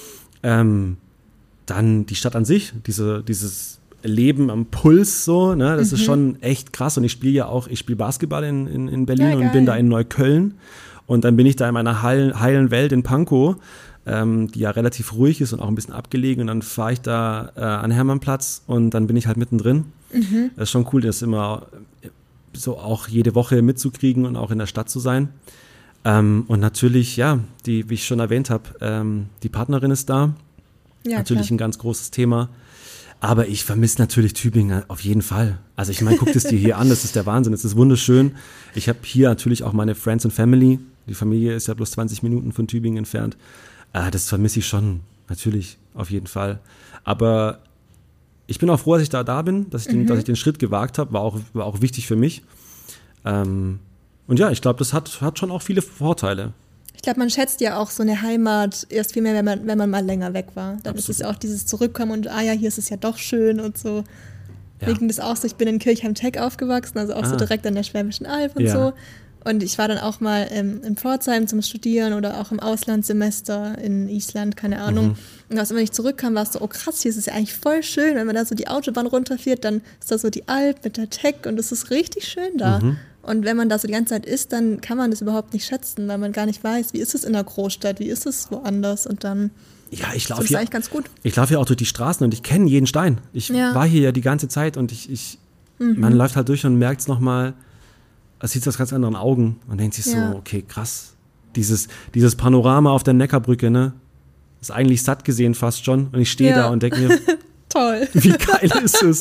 Ähm, dann die Stadt an sich, diese, dieses Leben am Puls, so, ne, das mhm. ist schon echt krass. Und ich spiele ja auch, ich spiele Basketball in, in, in Berlin ja, und bin da in Neukölln. Und dann bin ich da in meiner heilen, heilen Welt in Pankow, ähm, die ja relativ ruhig ist und auch ein bisschen abgelegen. Und dann fahre ich da äh, an Hermannplatz und dann bin ich halt mittendrin. Mhm. Das ist schon cool, das immer so auch jede Woche mitzukriegen und auch in der Stadt zu sein. Ähm, und natürlich, ja, die, wie ich schon erwähnt habe, ähm, die Partnerin ist da. Ja, natürlich klar. Ein ganz großes Thema. Aber ich vermisse natürlich Tübingen auf jeden Fall. Also ich meine, guck das dir hier an, das ist der Wahnsinn, es ist wunderschön. Ich habe hier natürlich auch meine Friends and Family. Die Familie ist ja bloß zwanzig Minuten von Tübingen entfernt. Äh, das vermisse ich schon, natürlich, auf jeden Fall. Aber ich bin auch froh, dass ich da da bin, dass ich den, mhm. dass ich den Schritt gewagt habe, war auch, war auch wichtig für mich. Ähm, und ja, ich glaube, das hat, hat schon auch viele Vorteile. Ich glaube, man schätzt ja auch so eine Heimat erst viel mehr, wenn man, wenn man mal länger weg war. Dann Absolut. Ist es ja auch dieses Zurückkommen und, ah ja, hier ist es ja doch schön und so. Ja. Wegen das auch so, ich bin in Kirchheim-Teck aufgewachsen, also auch ah. so direkt an der Schwäbischen Alb und ja. so. Und ich war dann auch mal ähm, in Pforzheim zum Studieren oder auch im Auslandssemester in Island, keine Ahnung. Mhm. Und als immer ich zurückkam, war es so, oh krass, hier ist es ja eigentlich voll schön. Wenn man da so die Autobahn runterfährt, dann ist da so die Alp mit der Teck und es ist richtig schön da. Mhm. Und wenn man da so die ganze Zeit ist, dann kann man das überhaupt nicht schätzen, weil man gar nicht weiß, wie ist es in der Großstadt, wie ist es woanders und dann ja, ich ist es eigentlich ganz gut. Ich laufe ja auch durch die Straßen und ich kenne jeden Stein. Ich ja. war hier ja die ganze Zeit und ich, ich mhm. man läuft halt durch und merkt es nochmal, es sieht aus ganz anderen Augen und denkt sich ja. so, okay, krass. Dieses, dieses Panorama auf der Neckarbrücke, ne, ist eigentlich satt gesehen fast schon und ich stehe ja. da und denke mir, toll. Wie geil ist es?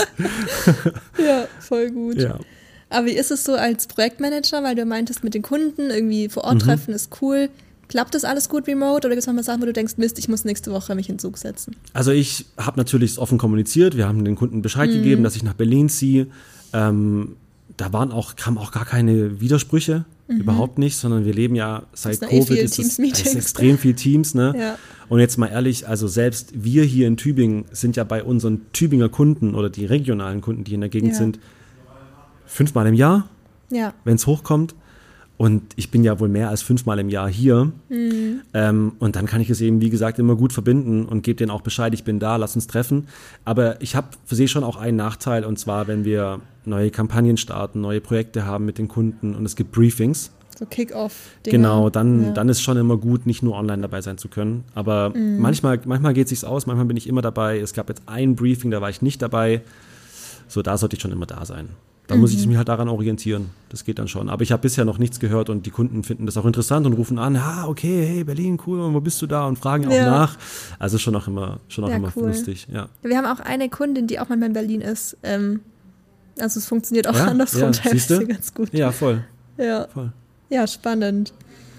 Ja, voll gut. Ja. Aber wie ist es so als Projektmanager, weil du meintest, mit den Kunden irgendwie vor Ort mhm. treffen ist cool. Klappt das alles gut remote oder gibt es manchmal Sachen, wo du denkst, Mist, ich muss nächste Woche mich in den Zug setzen? Also ich habe natürlich offen kommuniziert, wir haben den Kunden Bescheid mhm. gegeben, dass ich nach Berlin ziehe. Ähm, da waren auch, kamen auch gar keine Widersprüche, mhm. überhaupt nicht, sondern wir leben ja seit das Covid, eh ist es ist extrem viel Teams. Ne? Ja. Und jetzt mal ehrlich, also selbst wir hier in Tübingen sind ja bei unseren Tübinger Kunden oder die regionalen Kunden, die in der Gegend ja. sind, fünfmal im Jahr, ja. wenn es hochkommt. Und ich bin ja wohl mehr als fünfmal im Jahr hier. Mhm. Ähm, und dann kann ich es eben, wie gesagt, immer gut verbinden und gebe denen auch Bescheid, ich bin da, lass uns treffen. Aber ich habe für sie schon auch einen Nachteil, und zwar, wenn wir neue Kampagnen starten, neue Projekte haben mit den Kunden und es gibt Briefings. So Kick-Off. Genau, dann, ja. dann ist schon immer gut, nicht nur online dabei sein zu können. Aber mhm. manchmal, manchmal geht es sich aus, manchmal bin ich immer dabei. Es gab jetzt ein Briefing, da war ich nicht dabei. So, da sollte ich schon immer da sein. Da mhm. muss ich mich halt daran orientieren. Das geht dann schon. Aber ich habe bisher noch nichts gehört und die Kunden finden das auch interessant und rufen an, ah, okay, hey, Berlin, cool, und wo bist du da? Und fragen auch ja. nach. Also schon auch immer, schon auch ja, immer cool. lustig. Ja. Wir haben auch eine Kundin, die auch manchmal in Berlin ist. Ähm, also es funktioniert auch ja? andersrum ja. teilweise ganz gut. Ja, voll. Ja, voll. ja spannend.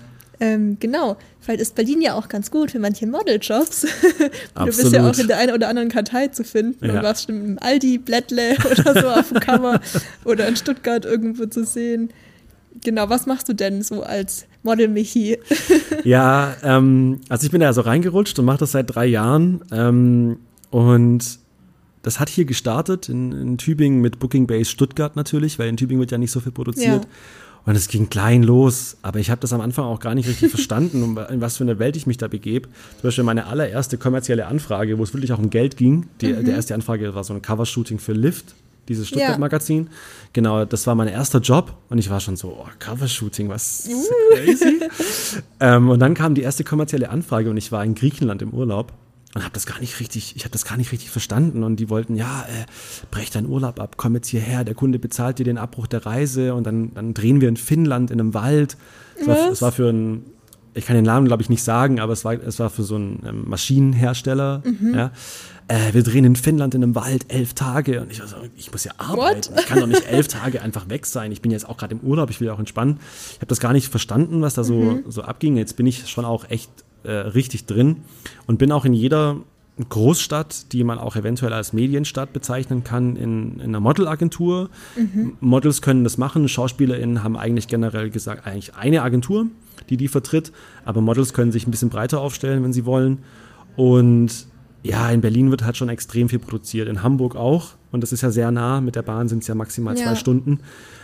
Ähm, genau, vielleicht ist Berlin ja auch ganz gut für manche Modeljobs. Du bist ja auch in der einen oder anderen Kartei zu finden ja. und warst schon im Aldi, Blättle oder so auf dem Cover oder in Stuttgart irgendwo zu sehen. Genau, was machst du denn so als Model Michi? Ja, ähm, also ich bin da so reingerutscht und mache das seit drei Jahren ähm, und das hat hier gestartet in, in Tübingen mit Booking Base Stuttgart natürlich, weil in Tübingen wird ja nicht so viel produziert. Ja. Und es ging klein los, aber ich habe das am Anfang auch gar nicht richtig verstanden, in was für eine Welt ich mich da begebe. Zum Beispiel meine allererste kommerzielle Anfrage, wo es wirklich auch um Geld ging. Die, mhm. Die erste Anfrage war so ein Covershooting für Lift, dieses Stuttgart-Magazin. Ja. Genau, das war mein erster Job und ich war schon so, oh, Covershooting, was uh. crazy. ähm, und dann kam die erste kommerzielle Anfrage und ich war in Griechenland im Urlaub. Und habe das gar nicht richtig, ich habe das gar nicht richtig verstanden und die wollten, ja, äh, brech deinen Urlaub ab, komm jetzt hierher, der Kunde bezahlt dir den Abbruch der Reise und dann, dann drehen wir in Finnland in einem Wald. Es war, es war für ein, ich kann den Namen glaube ich nicht sagen, aber es war, es war für so einen ähm, Maschinenhersteller, mhm. ja. Äh, wir drehen in Finnland in einem Wald elf Tage und ich war so, ich muss ja arbeiten, What? Ich kann doch nicht elf Tage einfach weg sein, ich bin jetzt auch gerade im Urlaub, ich will ja auch entspannen. Ich habe das gar nicht verstanden, was da so, mhm. so abging, jetzt bin ich schon auch echt Äh, richtig drin und bin auch in jeder Großstadt, die man auch eventuell als Medienstadt bezeichnen kann, in, in einer Modelagentur. Mhm. Models können das machen, SchauspielerInnen haben eigentlich generell gesagt, eigentlich eine Agentur, die die vertritt, aber Models können sich ein bisschen breiter aufstellen, wenn sie wollen. Und ja, in Berlin wird halt schon extrem viel produziert, in Hamburg auch und das ist ja sehr nah, mit der Bahn sind es ja maximal ja. zwei Stunden.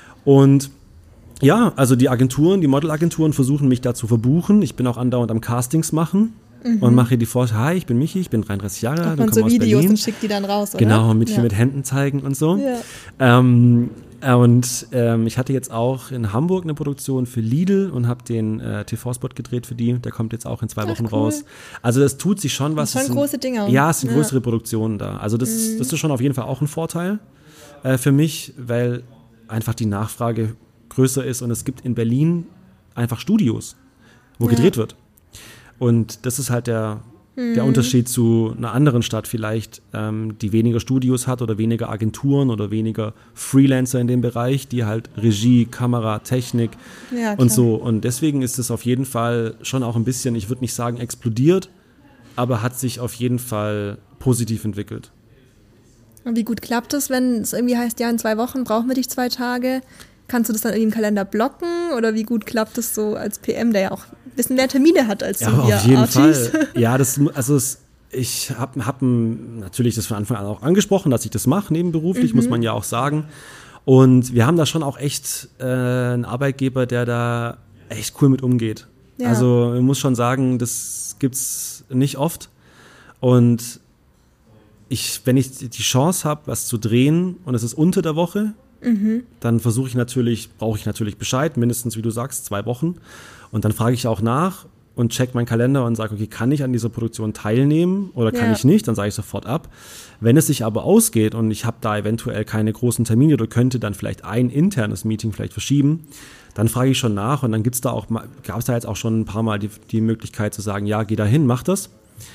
Und ja, also die Agenturen, die Modelagenturen versuchen mich da zu verbuchen. Ich bin auch andauernd am Castings machen mhm. und mache die Vorstellung, hi, ich bin Michi, ich bin dreiunddreißig Jahre alt. Und so aus Videos Berlin. Und schickt die dann raus, oder? Genau, mit, ja. mit Händen zeigen und so. Ja. Ähm, und ähm, ich hatte jetzt auch in Hamburg eine Produktion für Lidl und habe den äh, T V-Spot gedreht für die. Der kommt jetzt auch in zwei Ach, Wochen cool. raus. Also das tut sich schon was. Das sind schon große Dinge. Ja, es sind ja. größere Produktionen da. Also das, mhm. das ist schon auf jeden Fall auch ein Vorteil äh, für mich, weil einfach die Nachfrage größer ist und es gibt in Berlin einfach Studios, wo ja. gedreht wird. Und das ist halt der, mhm. der Unterschied zu einer anderen Stadt vielleicht, ähm, die weniger Studios hat oder weniger Agenturen oder weniger Freelancer in dem Bereich, die halt Regie, Kamera, Technik ja, und so. Und deswegen ist es auf jeden Fall schon auch ein bisschen, ich würde nicht sagen explodiert, aber hat sich auf jeden Fall positiv entwickelt. Und wie gut klappt es, wenn es irgendwie heißt, ja, in zwei Wochen brauchen wir dich zwei Tage? Kannst du das dann irgendwie im Kalender blocken oder wie gut klappt das so als P M, der ja auch ein bisschen mehr Termine hat als ja, so wir auf jeden Artis? Fall. Ja, das, also es, ich habe hab natürlich das von Anfang an auch angesprochen, dass ich das mache, nebenberuflich, mhm. muss man ja auch sagen. Und wir haben da schon auch echt äh, einen Arbeitgeber, der da echt cool mit umgeht. Ja. Also ich muss schon sagen, das gibt's nicht oft. Und ich, wenn ich die Chance habe, was zu drehen und es ist unter der Woche, Mhm. dann versuche ich natürlich, brauche ich natürlich Bescheid, mindestens, wie du sagst, zwei Wochen. Und dann frage ich auch nach und check meinen Kalender und sage, okay, kann ich an dieser Produktion teilnehmen oder kann ja. ich nicht? Dann sage ich sofort ab. Wenn es sich aber ausgeht und ich habe da eventuell keine großen Termine oder könnte dann vielleicht ein internes Meeting vielleicht verschieben, dann frage ich schon nach und dann gibt's da auch, gab es da jetzt auch schon ein paar Mal die, die Möglichkeit zu sagen, ja, geh da hin, mach das.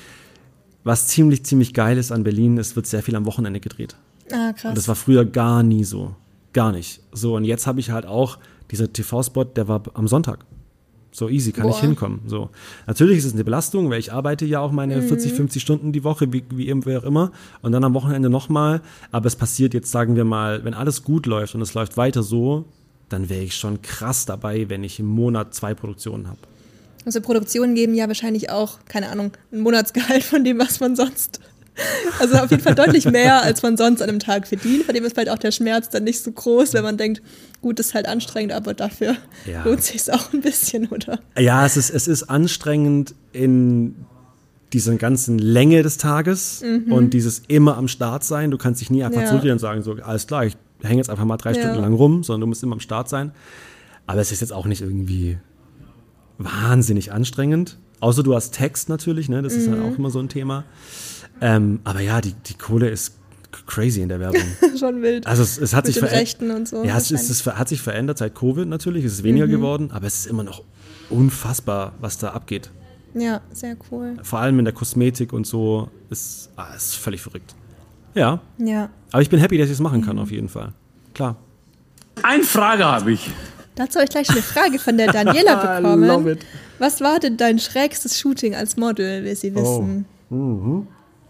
Was ziemlich, ziemlich geil ist an Berlin, es wird sehr viel am Wochenende gedreht. Ah, krass. Und das war früher gar nie so. Gar nicht. So, und jetzt habe ich halt auch, dieser T V-Spot, der war am Sonntag. So easy, kann Boah. ich hinkommen. So. Natürlich ist es eine Belastung, weil ich arbeite ja auch meine mhm. vierzig, fünfzig Stunden die Woche, wie, wie auch immer. Und dann am Wochenende nochmal. Aber es passiert jetzt, sagen wir mal, wenn alles gut läuft und es läuft weiter so, dann wäre ich schon krass dabei, wenn ich im Monat zwei Produktionen habe. Also Produktionen geben ja wahrscheinlich auch, keine Ahnung, ein Monatsgehalt von dem, was man sonst... Also auf jeden Fall deutlich mehr, als man sonst an einem Tag verdient. Von dem ist vielleicht auch der Schmerz dann nicht so groß, wenn man denkt, gut, das ist halt anstrengend, aber dafür ja. lohnt sich es auch ein bisschen, oder? Ja, es ist, es ist anstrengend in dieser ganzen Länge des Tages mhm. und dieses immer am Start sein. Du kannst dich nie einfach ja. zurücklehnen und sagen, so, alles klar, ich hänge jetzt einfach mal drei ja. Stunden lang rum, sondern du musst immer am Start sein. Aber es ist jetzt auch nicht irgendwie wahnsinnig anstrengend. Außer du hast Text natürlich, ne? Das ist mhm. halt auch immer so ein Thema. Ähm, aber ja, die, die Kohle ist crazy in der Werbung. Schon wild. Also es, es hat Mit sich den verändert. Rechten und so. Ja, es, ist, es hat sich verändert seit Covid natürlich. Es ist weniger mhm. geworden, aber es ist immer noch unfassbar, was da abgeht. Ja, sehr cool. Vor allem in der Kosmetik und so ist, ah, ist völlig verrückt. Ja. Ja. Aber ich bin happy, dass ich es machen kann, mhm. auf jeden Fall. Klar. Eine Frage habe ich. Dazu habe ich gleich eine Frage von der Daniela bekommen. Love it. Was war denn dein schrägstes Shooting als Model, will sie wissen? Oh. Mhm.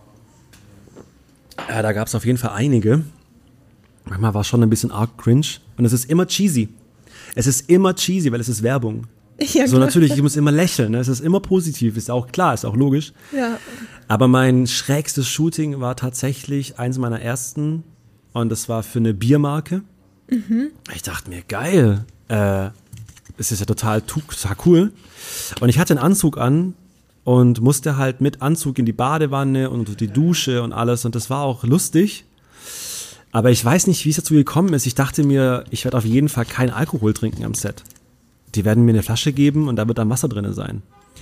Ja, da gab es auf jeden Fall einige. Manchmal war es schon ein bisschen arg cringe. Und es ist immer cheesy. Es ist immer cheesy, weil es ist Werbung. Ja, so, natürlich, ich muss immer lächeln. Ne? Es ist immer positiv, ist auch klar, ist auch logisch. Ja. Aber mein schrägstes Shooting war tatsächlich eins meiner ersten. Und das war für eine Biermarke. Mhm. Ich dachte mir, geil. Äh, es ist ja total, total cool. Und ich hatte einen Anzug an und musste halt mit Anzug in die Badewanne und unter die Dusche und alles. Und das war auch lustig. Aber ich weiß nicht, wie es dazu gekommen ist. Ich dachte mir, ich werde auf jeden Fall keinen Alkohol trinken am Set. Die werden mir eine Flasche geben und da wird dann Wasser drin sein.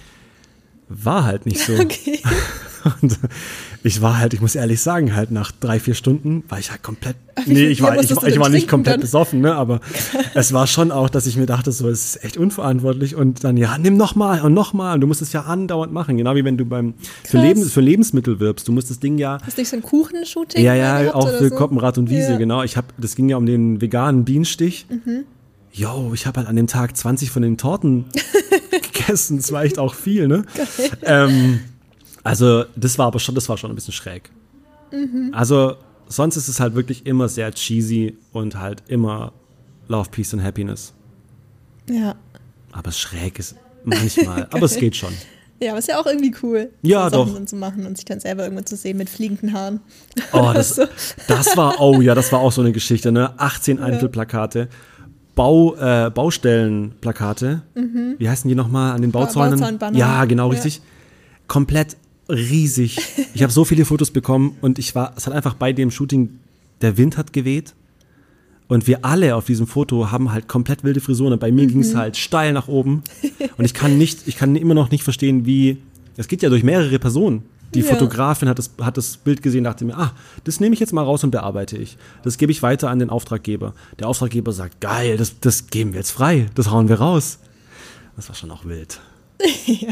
War halt nicht so. Okay. Und ich war halt, ich muss ehrlich sagen, halt nach drei, vier Stunden war ich halt komplett, Ach, nee, ich war, ich, ich, ich war nicht komplett dann? besoffen, ne, aber es war schon auch, dass ich mir dachte, so, es ist echt unverantwortlich und dann, ja, nimm noch mal und noch mal und du musst es ja andauernd machen, genau wie wenn du beim, für, Lebens, für Lebensmittel wirbst, du musst das Ding ja. Hast du nicht so ein Kuchenshooting? Ja, ja, auch für so? Koppenrad und Wiese, ja. Genau, ich hab, das ging ja um den veganen Bienenstich. Mhm. Jo, ich habe halt an dem Tag zwanzig von den Torten gegessen, das war echt auch viel, ne? Geil. Ähm, Also das war aber schon, das war schon ein bisschen schräg. Mhm. Also sonst ist es halt wirklich immer sehr cheesy und halt immer Love, Peace and Happiness. Ja. Aber es schräg ist manchmal, aber es geht schon. Ja, aber ist ja auch irgendwie cool, ja, so Sachen doch. dann zu machen und sich dann selber irgendwo zu sehen mit fliegenden Haaren. Oh, das, das war, oh ja, das war auch so eine Geschichte, ne? achtzehn ja. Einzelplakate. Bau, äh, Baustellenplakate. Mhm. Wie heißen die nochmal an den Bauzäunen? Bauzaunbanner. Ja, genau, richtig. Ja. Komplett riesig. Ich habe so viele Fotos bekommen und ich war, es hat einfach bei dem Shooting, der Wind hat geweht und wir alle auf diesem Foto haben halt komplett wilde Frisuren und bei mir mhm. ging es halt steil nach oben und ich kann nicht, ich kann immer noch nicht verstehen, wie, es geht ja durch mehrere Personen. Die ja. Fotografin hat das, hat das Bild gesehen, dachte mir, ah, das nehme ich jetzt mal raus und bearbeite ich. Das gebe ich weiter an den Auftraggeber. Der Auftraggeber sagt, geil, das, das geben wir jetzt frei, das hauen wir raus. Das war schon auch wild. Ja.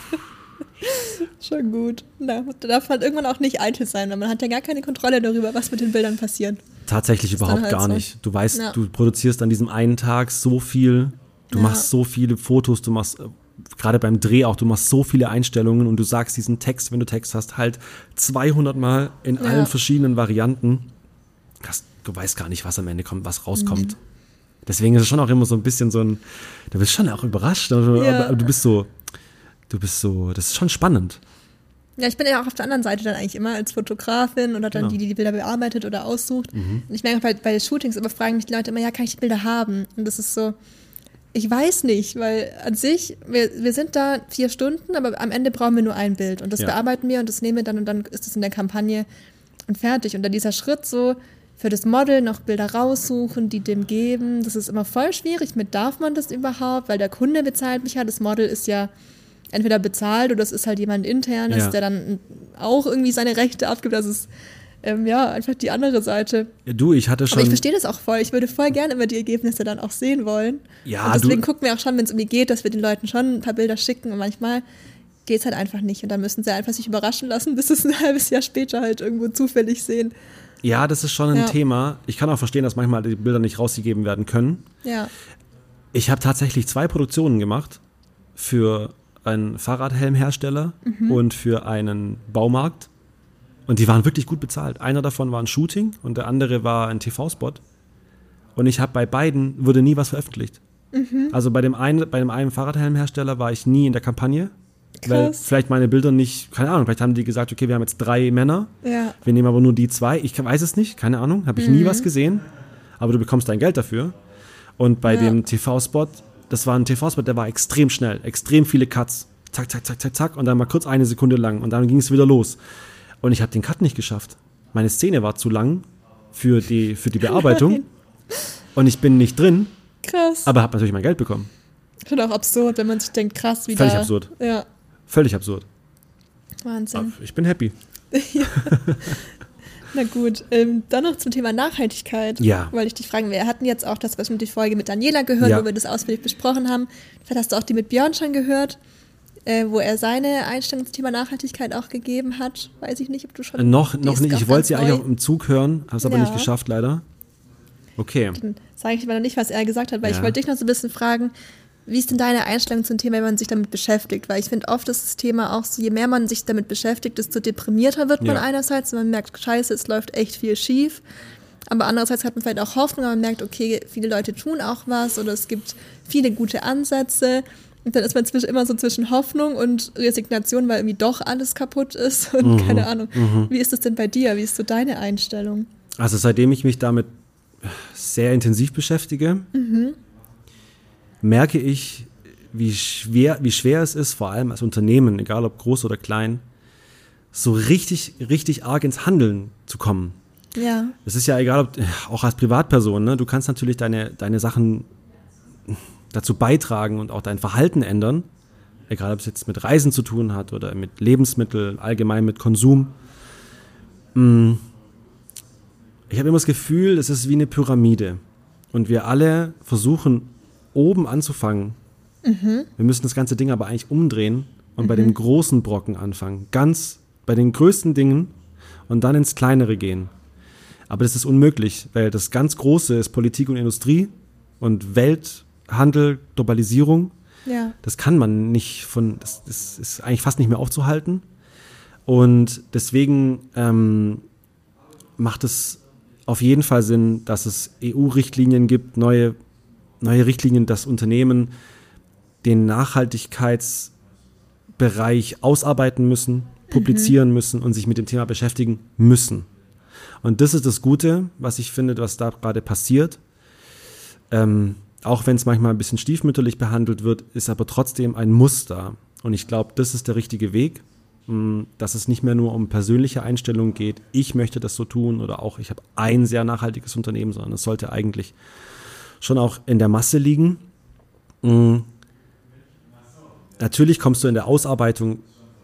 Schon gut. Da darf man irgendwann auch nicht eitel sein, weil man hat ja gar keine Kontrolle darüber, was mit den Bildern passiert. Tatsächlich überhaupt halt gar so. nicht. Du weißt, ja. du produzierst an diesem einen Tag so viel, du ja. machst so viele Fotos, du machst, gerade beim Dreh auch, du machst so viele Einstellungen und du sagst diesen Text, wenn du Text hast, halt zweihundert Mal in ja. allen verschiedenen Varianten. Das, du weißt gar nicht, was am Ende kommt, was rauskommt. Mhm. Deswegen ist es schon auch immer so ein bisschen so ein, du bist schon auch überrascht, aber, ja. aber du bist so, Du bist so, das ist schon spannend. Ja, ich bin ja auch auf der anderen Seite dann eigentlich immer als Fotografin oder dann genau. die, die die Bilder bearbeitet oder aussucht. Mhm. Und ich merke bei, bei Shootings immer fragen mich die Leute immer, ja, kann ich die Bilder haben? Und das ist so, ich weiß nicht, weil an sich, wir, wir sind da vier Stunden, aber am Ende brauchen wir nur ein Bild. Und das ja. bearbeiten wir und das nehmen wir dann und dann ist das in der Kampagne und fertig. Und dann dieser Schritt so, für das Model noch Bilder raussuchen, die dem geben, das ist immer voll schwierig. Mit darf man das überhaupt? Weil der Kunde bezahlt mich ja, das Model ist ja entweder bezahlt oder es ist halt jemand internes, ja. der dann auch irgendwie seine Rechte abgibt. Das ist ähm, ja einfach die andere Seite. Ja, du, ich hatte schon. Aber ich verstehe das auch voll. Ich würde voll gerne immer die Ergebnisse dann auch sehen wollen. Ja, und deswegen du, gucken wir auch schon, wenn es um die geht, dass wir den Leuten schon ein paar Bilder schicken und manchmal geht es halt einfach nicht. Und dann müssen sie einfach sich überraschen lassen, bis es ein halbes Jahr später halt irgendwo zufällig sehen. Ja, das ist schon ein ja. Thema. Ich kann auch verstehen, dass manchmal die Bilder nicht rausgegeben werden können. Ja. Ich habe tatsächlich zwei Produktionen gemacht für einen Fahrradhelmhersteller mhm. und für einen Baumarkt. Und die waren wirklich gut bezahlt. Einer davon war ein Shooting und der andere war ein T V-Spot. Und ich habe bei beiden, wurde nie was veröffentlicht. Mhm. Also bei dem einen, bei dem einen Fahrradhelmhersteller war ich nie in der Kampagne. Krass. Weil vielleicht meine Bilder nicht, keine Ahnung, vielleicht haben die gesagt, okay, wir haben jetzt drei Männer, ja. wir nehmen aber nur die zwei. Ich weiß es nicht, keine Ahnung, habe ich mhm. nie was gesehen. Aber du bekommst dein Geld dafür. Und bei ja. dem T V-Spot, das war ein T V-Spot, der war extrem schnell, extrem viele Cuts. Zack, zack, zack, zack, zack. Und dann mal kurz eine Sekunde lang. Und dann ging es wieder los. Und ich habe den Cut nicht geschafft. Meine Szene war zu lang für die, für die Bearbeitung. Nein. Und ich bin nicht drin. Krass. Aber habe natürlich mein Geld bekommen. Schon auch absurd, wenn man sich denkt, krass, wie Völlig da, absurd. Ja. Völlig absurd. Wahnsinn. Ich bin happy. Ja. Na gut, ähm, dann noch zum Thema Nachhaltigkeit. Ja. Wollte ich dich fragen, wir hatten jetzt auch das, was mit die Folge mit Daniela gehört, ja. wo wir das ausführlich besprochen haben. Vielleicht hast du auch die mit Björn schon gehört, äh, wo er seine Einstellung zum Thema Nachhaltigkeit auch gegeben hat. Weiß ich nicht, ob du schon... Äh, noch noch nicht, ich wollte sie eigentlich auch im Zug hören, habe es aber ja. nicht geschafft, leider. Okay. Dann sage ich aber noch nicht, was er gesagt hat, weil ja. ich wollte dich noch so ein bisschen fragen, wie ist denn deine Einstellung zum Thema, wenn man sich damit beschäftigt? Weil ich finde oft ist das Thema auch so, je mehr man sich damit beschäftigt, desto deprimierter wird man ja. einerseits und man merkt, scheiße, es läuft echt viel schief. Aber andererseits hat man vielleicht auch Hoffnung, weil man merkt, okay, viele Leute tun auch was oder es gibt viele gute Ansätze. Und dann ist man zwischen, immer so zwischen Hoffnung und Resignation, weil irgendwie doch alles kaputt ist und mhm. keine Ahnung. Mhm. Wie ist es denn bei dir? Wie ist so deine Einstellung? Also seitdem ich mich damit sehr intensiv beschäftige, mhm. merke ich, wie schwer, wie schwer es ist, vor allem als Unternehmen, egal ob groß oder klein, so richtig, richtig arg ins Handeln zu kommen. Ja. Es ist ja egal, ob, auch als Privatperson, ne? Du kannst natürlich deine, deine Sachen dazu beitragen und auch dein Verhalten ändern, egal ob es jetzt mit Reisen zu tun hat oder mit Lebensmitteln, allgemein mit Konsum. Ich habe immer das Gefühl, es ist wie eine Pyramide und wir alle versuchen, oben anzufangen. Mhm. Wir müssen das ganze Ding aber eigentlich umdrehen und mhm. bei dem großen Brocken anfangen. Ganz bei den größten Dingen und dann ins Kleinere gehen. Aber das ist unmöglich, weil das ganz Große ist Politik und Industrie und Welthandel, Globalisierung. Ja. Das kann man nicht von, das, das ist eigentlich fast nicht mehr aufzuhalten. Und deswegen ähm, macht es auf jeden Fall Sinn, dass es E U-Richtlinien gibt, neue neue Richtlinien, dass Unternehmen den Nachhaltigkeitsbereich ausarbeiten müssen, publizieren mhm. müssen und sich mit dem Thema beschäftigen müssen. Und das ist das Gute, was ich finde, was da gerade passiert. Ähm, auch wenn es manchmal ein bisschen stiefmütterlich behandelt wird, ist aber trotzdem ein Muster. Und ich glaube, das ist der richtige Weg, mh, dass es nicht mehr nur um persönliche Einstellungen geht, ich möchte das so tun oder auch ich habe ein sehr nachhaltiges Unternehmen, sondern es sollte eigentlich schon auch in der Masse liegen. Mhm. Natürlich kommst du in der Ausarbeitung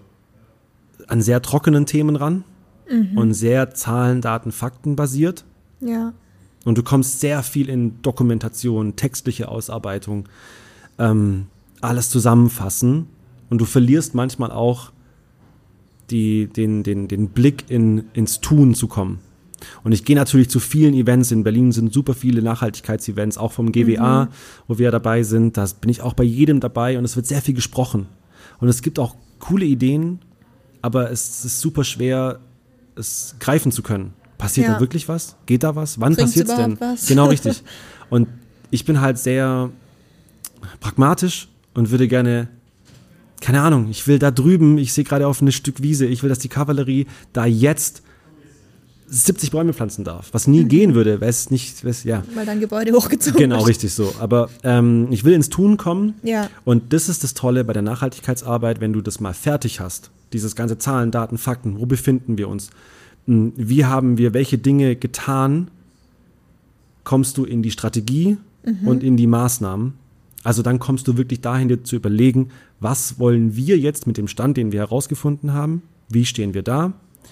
an sehr trockenen Themen ran mhm. und sehr Zahlen, Daten, Fakten basiert. Ja. Und du kommst sehr viel in Dokumentation, textliche Ausarbeitung, ähm, alles zusammenfassen und du verlierst manchmal auch die, den, den, den Blick in, ins Tun zu kommen. Und ich gehe natürlich zu vielen Events. In Berlin sind super viele Nachhaltigkeitsevents, auch vom G W A, mhm. wo wir dabei sind. Da bin ich auch bei jedem dabei und es wird sehr viel gesprochen. Und es gibt auch coole Ideen, aber es ist super schwer, es greifen zu können. Passiert ja. da wirklich was? Geht da was? Wann passiert es denn? Was? Genau, richtig. Und ich bin halt sehr pragmatisch und würde gerne, keine Ahnung, ich will da drüben, ich sehe gerade auf ein Stück Wiese, ich will, dass die Kavallerie da jetzt siebzig Bäume pflanzen darf, was nie mhm. gehen würde, weil es nicht, weil's, ja. Weil dann Gebäude hochgezogen Genau, wird. richtig so. Aber ähm, ich will ins Tun kommen ja. und das ist das Tolle bei der Nachhaltigkeitsarbeit, wenn du das mal fertig hast, dieses ganze Zahlen, Daten, Fakten, wo befinden wir uns, wie haben wir welche Dinge getan, kommst du in die Strategie mhm. und in die Maßnahmen. Also dann kommst du wirklich dahin, dir zu überlegen, was wollen wir jetzt mit dem Stand, den wir herausgefunden haben, wie stehen wir da,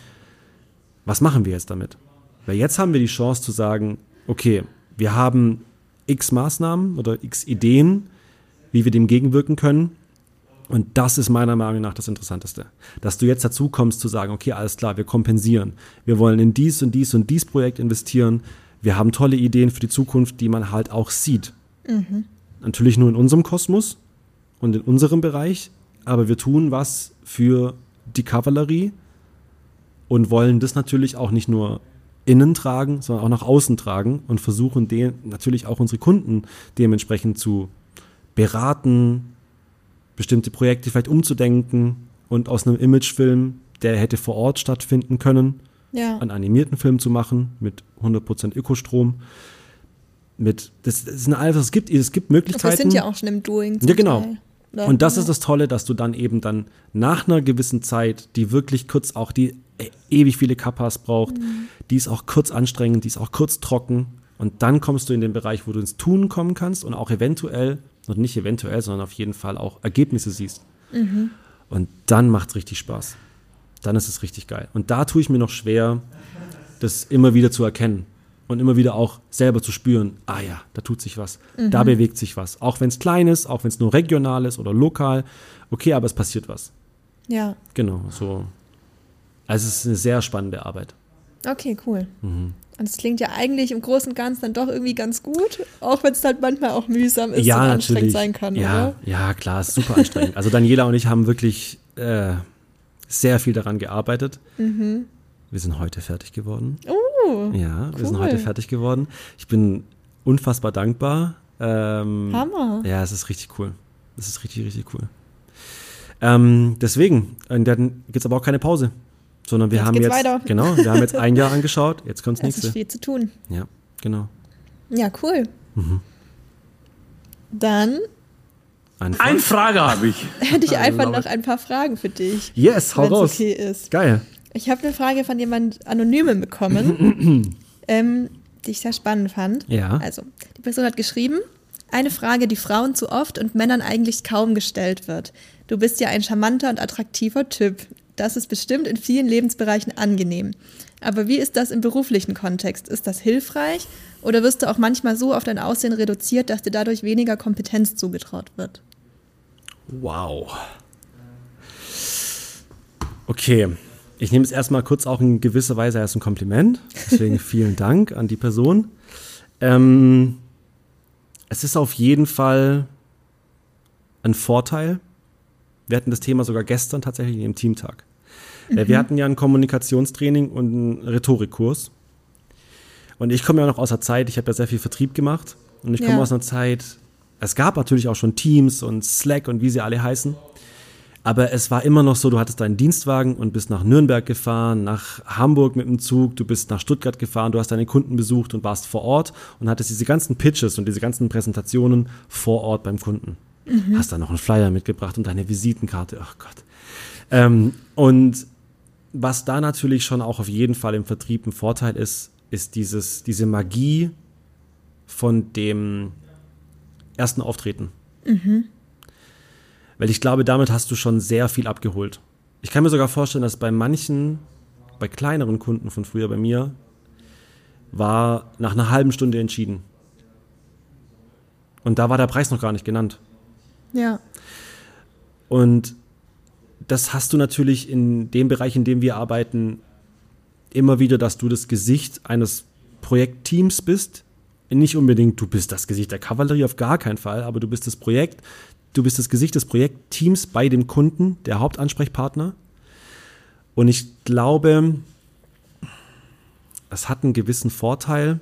was machen wir jetzt damit? Weil jetzt haben wir die Chance zu sagen, okay, wir haben x Maßnahmen oder x Ideen, wie wir dem gegenwirken können. Und das ist meiner Meinung nach das Interessanteste. Dass du jetzt dazu kommst zu sagen, okay, alles klar, wir kompensieren. Wir wollen in dies und dies und dies Projekt investieren. Wir haben tolle Ideen für die Zukunft, die man halt auch sieht. Mhm. Natürlich nur in unserem Kosmos und in unserem Bereich, aber wir tun was für die Kavallerie und wollen das natürlich auch nicht nur innen tragen, sondern auch nach außen tragen und versuchen den, natürlich auch unsere Kunden dementsprechend zu beraten, bestimmte Projekte vielleicht umzudenken und aus einem Imagefilm, der hätte vor Ort stattfinden können, ja. einen animierten Film zu machen mit hundert Prozent Ökostrom. Mit, das, das ist alles, es gibt, es gibt Möglichkeiten. Wir sind ja auch schon im Doing. Ja, genau. Teil. Und das ja. ist das Tolle, dass du dann eben dann nach einer gewissen Zeit, die wirklich kurz auch, die e- ewig viele Kappas braucht, mhm. die ist auch kurz anstrengend, die ist auch kurz trocken und dann kommst du in den Bereich, wo du ins Tun kommen kannst und auch eventuell, und nicht eventuell, sondern auf jeden Fall auch Ergebnisse siehst. Mhm. Und dann macht es richtig Spaß. Dann ist es richtig geil. Und da tue ich mir noch schwer, das immer wieder zu erkennen und immer wieder auch selber zu spüren, ah ja, da tut sich was, mhm. da bewegt sich was. Auch wenn es klein ist, auch wenn es nur regional ist oder lokal, okay, aber es passiert was. Ja. Genau, so. Also es ist eine sehr spannende Arbeit. Okay, cool. Mhm. Und es klingt ja eigentlich im Großen und Ganzen dann doch irgendwie ganz gut, auch wenn es halt manchmal auch mühsam ist ja, und natürlich. anstrengend sein kann, ja, oder? Ja, klar, ist super anstrengend. Also Daniela und ich haben wirklich äh, sehr viel daran gearbeitet. Mhm. Wir sind heute fertig geworden. Oh, Ja, wir cool. sind heute fertig geworden. Ich bin unfassbar dankbar. Ähm, Hammer. Ja, es ist richtig cool. Es ist richtig, richtig cool. Ähm, deswegen, und dann gibt es aber auch keine Pause. Sondern wir jetzt haben geht's jetzt, weiter. genau, wir haben jetzt ein Jahr angeschaut, jetzt kommt das nächste. Es ist viel zu tun. Ja, genau. Ja, cool. Mhm. Dann Einfach. Eine Frage habe ich. hätte ich einfach Love noch ein paar Fragen für dich. Yes, hau wenn's raus. okay ist. Geil. Ich habe eine Frage von jemand Anonymen bekommen, ähm, die ich sehr spannend fand. Ja. Also, die Person hat geschrieben, eine Frage, die Frauen zu oft und Männern eigentlich kaum gestellt wird. Du bist ja ein charmanter und attraktiver Typ. Das ist bestimmt in vielen Lebensbereichen angenehm. Aber wie ist das im beruflichen Kontext? Ist das hilfreich? Oder wirst du auch manchmal so auf dein Aussehen reduziert, dass dir dadurch weniger Kompetenz zugetraut wird? Wow. Okay, ich nehme es erstmal kurz auch in gewisser Weise als ein Kompliment. Deswegen vielen Dank an die Person. Ähm, es ist auf jeden Fall ein Vorteil. Wir hatten das Thema sogar gestern tatsächlich im Teamtag. Mhm. Wir hatten ja ein Kommunikationstraining und einen Rhetorikkurs. Und ich komme ja noch aus der Zeit, ich habe ja sehr viel Vertrieb gemacht. Und ich komme Ja. aus einer Zeit, es gab natürlich auch schon Teams und Slack und wie sie alle heißen. Aber es war immer noch so, du hattest deinen Dienstwagen und bist nach Nürnberg gefahren, nach Hamburg mit dem Zug, du bist nach Stuttgart gefahren, du hast deine Kunden besucht und warst vor Ort und hattest diese ganzen Pitches und diese ganzen Präsentationen vor Ort beim Kunden. Mhm. Hast dann noch einen Flyer mitgebracht und deine Visitenkarte, ach Gott. Ähm, und was da natürlich schon auch auf jeden Fall im Vertrieb ein Vorteil ist, ist dieses, diese Magie von dem ersten Auftreten. Mhm. Weil ich glaube, damit hast du schon sehr viel abgeholt. Ich kann mir sogar vorstellen, dass bei manchen, bei kleineren Kunden von früher bei mir, war nach einer halben Stunde entschieden. Und da war der Preis noch gar nicht genannt. Ja. Und das hast du natürlich in dem Bereich, in dem wir arbeiten, immer wieder, dass du das Gesicht eines Projektteams bist. Nicht unbedingt, du bist das Gesicht der Kavallerie, auf gar keinen Fall, aber du bist das Projekt, du bist das Gesicht des Projektteams bei dem Kunden, der Hauptansprechpartner. Und ich glaube, es hat einen gewissen Vorteil.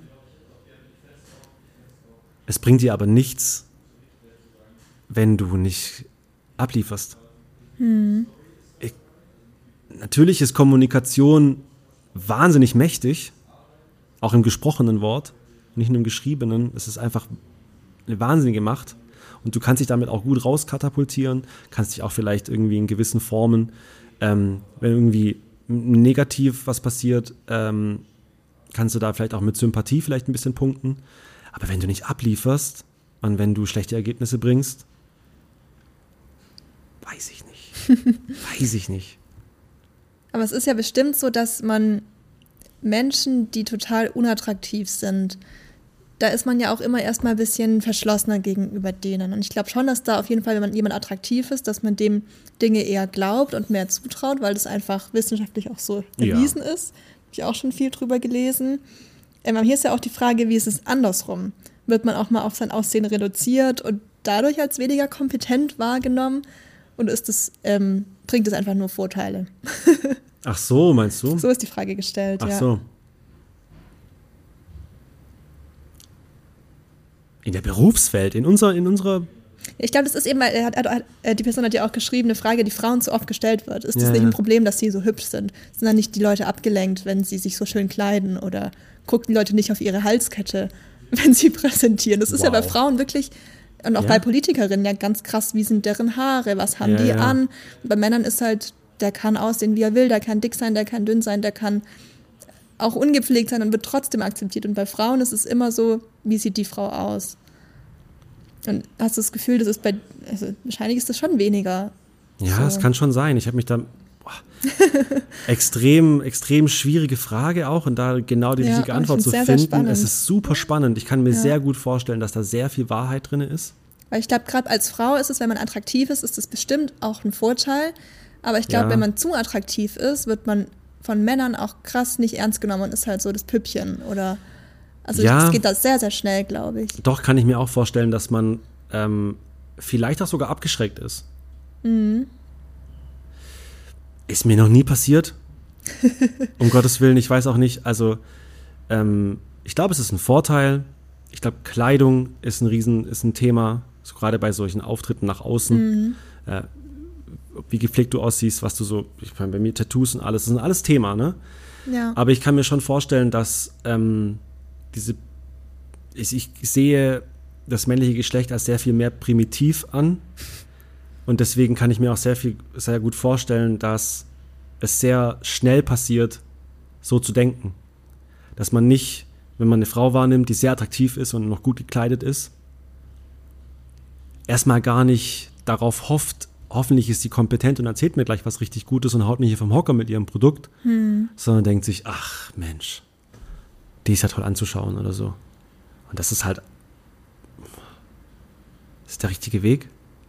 Es bringt dir aber nichts, wenn du nicht ablieferst. Hm. Ich, natürlich ist Kommunikation wahnsinnig mächtig, auch im gesprochenen Wort, nicht nur im geschriebenen. Es ist einfach eine wahnsinnige Macht und du kannst dich damit auch gut rauskatapultieren, kannst dich auch vielleicht irgendwie in gewissen Formen, ähm, wenn irgendwie negativ was passiert, ähm, kannst du da vielleicht auch mit Sympathie vielleicht ein bisschen punkten. Aber wenn du nicht ablieferst und wenn du schlechte Ergebnisse bringst, weiß ich nicht. Weiß ich nicht. Aber es ist ja bestimmt so, dass man Menschen, die total unattraktiv sind, da ist man ja auch immer erstmal ein bisschen verschlossener gegenüber denen. Und ich glaube schon, dass da auf jeden Fall, wenn man jemand attraktiv ist, dass man dem Dinge eher glaubt und mehr zutraut, weil das einfach wissenschaftlich auch so erwiesen ja. ist. Habe ich auch schon viel drüber gelesen. Ähm, aber hier ist ja auch die Frage, wie ist es andersrum? Wird man auch mal auf sein Aussehen reduziert und dadurch als weniger kompetent wahrgenommen? Und ist es, ähm, bringt es einfach nur Vorteile? Ach so, meinst du? So ist die Frage gestellt, Ach ja. Ach so. In der Berufswelt, in unserer, in unserer Ich glaube, das ist eben, weil er hat, er hat, die Person hat ja auch geschrieben, eine Frage, die Frauen zu oft gestellt wird. Ist das ja, nicht ja. ein Problem, dass sie so hübsch sind? Sind dann nicht die Leute abgelenkt, wenn sie sich so schön kleiden? Oder gucken die Leute nicht auf ihre Halskette, wenn sie präsentieren? Das ist wow. ja bei Frauen wirklich, und auch ja. bei Politikerinnen ja ganz krass, wie sind deren Haare, was haben ja, die ja. an? Und bei Männern ist halt, der kann aussehen, wie er will, der kann dick sein, der kann dünn sein, der kann auch ungepflegt sein und wird trotzdem akzeptiert. Und bei Frauen ist es immer so, wie sieht die Frau aus? Und hast du das Gefühl, das ist bei, also wahrscheinlich ist das schon weniger. Ja, so. Es kann schon sein. Ich habe mich da boah, extrem, extrem schwierige Frage auch und da genau die Ja, richtige aber ich Antwort zu find's sehr, sehr finden. spannend. Es ist super spannend. Ich kann mir Ja. sehr gut vorstellen, dass da sehr viel Wahrheit drin ist. Weil ich glaube, gerade als Frau ist es, wenn man attraktiv ist, ist das bestimmt auch ein Vorteil. Aber ich glaube, Ja. wenn man zu attraktiv ist, wird man von Männern auch krass nicht ernst genommen und ist halt so das Püppchen. Oder also Ja. es geht da sehr, sehr schnell, glaube ich. Doch kann ich mir auch vorstellen, dass man ähm, vielleicht auch sogar abgeschreckt ist. Mhm. Ist mir noch nie passiert. Um Gottes Willen, ich weiß auch nicht. Also ähm, ich glaube, es ist ein Vorteil. Ich glaube, Kleidung ist ein Riesen, ist ein Thema, so gerade bei solchen Auftritten nach außen. Mhm. Äh, wie gepflegt du aussiehst, was du so, ich meine, bei mir Tattoos und alles, das sind alles Thema, ne? Ja. Aber ich kann mir schon vorstellen, dass ähm, diese, ich, ich sehe das männliche Geschlecht als sehr viel mehr primitiv an und deswegen kann ich mir auch sehr viel, sehr gut vorstellen, dass es sehr schnell passiert, so zu denken. Dass man nicht, wenn man eine Frau wahrnimmt, die sehr attraktiv ist und noch gut gekleidet ist, erstmal gar nicht darauf hofft, hoffentlich ist sie kompetent und erzählt mir gleich was richtig Gutes und haut mich hier vom Hocker mit ihrem Produkt, hm. sondern denkt sich, ach Mensch, die ist ja toll anzuschauen oder so. Und das ist halt, ist der richtige Weg?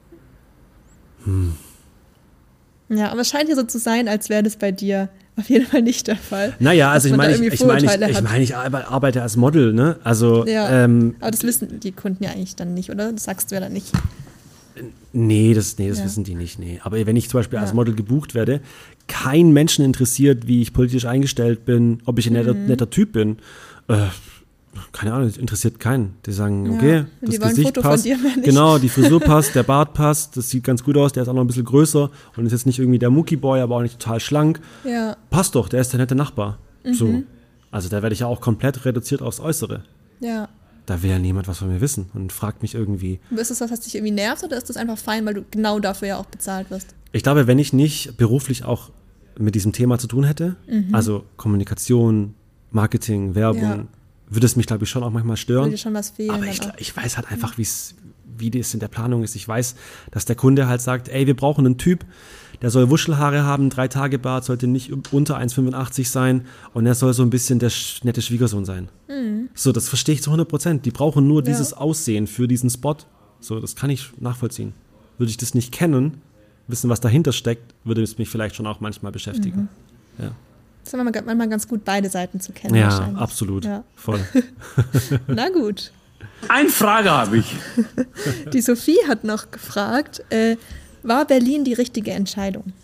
Hm. Ja, aber es scheint ja so zu sein, als wäre das bei dir auf jeden Fall nicht der Fall. Naja, also ich meine, ich, ich meine, ich, Vorurteile ich, hat. meine, ich arbeite als Model, ne? Also, Ja, ähm, aber das wissen die Kunden ja eigentlich dann nicht, oder? Das sagst du ja dann nicht. Nee, das, nee, das Ja. wissen die nicht. Nee. Aber wenn ich zum Beispiel Ja. als Model gebucht werde, kein Menschen interessiert, wie ich politisch eingestellt bin, ob ich ein netter, Mhm. netter Typ bin. Äh, keine Ahnung, das interessiert keinen. Die sagen, Ja. okay, Und das die wollen ein Gesicht Foto von passt. dir, mehr nicht. Genau, die Frisur passt, der Bart passt, das sieht ganz gut aus, der ist auch noch ein bisschen größer und ist jetzt nicht irgendwie der Mucki-Boy, aber auch nicht total schlank. Ja. Passt doch, der ist der nette Nachbar. Mhm. So. Also da werde ich ja auch komplett reduziert aufs Äußere. Ja. Da will ja niemand was von mir wissen und fragt mich irgendwie. Ist das was, was dich irgendwie nervt oder ist das einfach fein, weil du genau dafür ja auch bezahlt wirst? Ich glaube, wenn ich nicht beruflich auch mit diesem Thema zu tun hätte, Mhm. also Kommunikation, Marketing, Werbung, Ja. würde es mich, glaube ich, schon auch manchmal stören. Würde dir schon was fehlen. Aber dann ich, auch. ich weiß halt einfach, wie's, wie das in der Planung ist. Ich weiß, dass der Kunde halt sagt, ey, wir brauchen einen Typ, der soll Wuschelhaare haben, drei Tage Bart, sollte nicht unter eins Komma fünfundachtzig sein und er soll so ein bisschen der sch- nette Schwiegersohn sein. Mhm. So, das verstehe ich zu hundert Prozent. Die brauchen nur Ja. dieses Aussehen für diesen Spot. So, das kann ich nachvollziehen. Würde ich das nicht kennen, wissen, was dahinter steckt, würde es mich vielleicht schon auch manchmal beschäftigen. Mhm. Ja. Das ist manchmal, manchmal ganz gut, beide Seiten zu kennen. Ja, wahrscheinlich. absolut. Ja. Voll. Na gut. Eine Frage habe ich. Die Sophie hat noch gefragt, äh, war Berlin die richtige Entscheidung?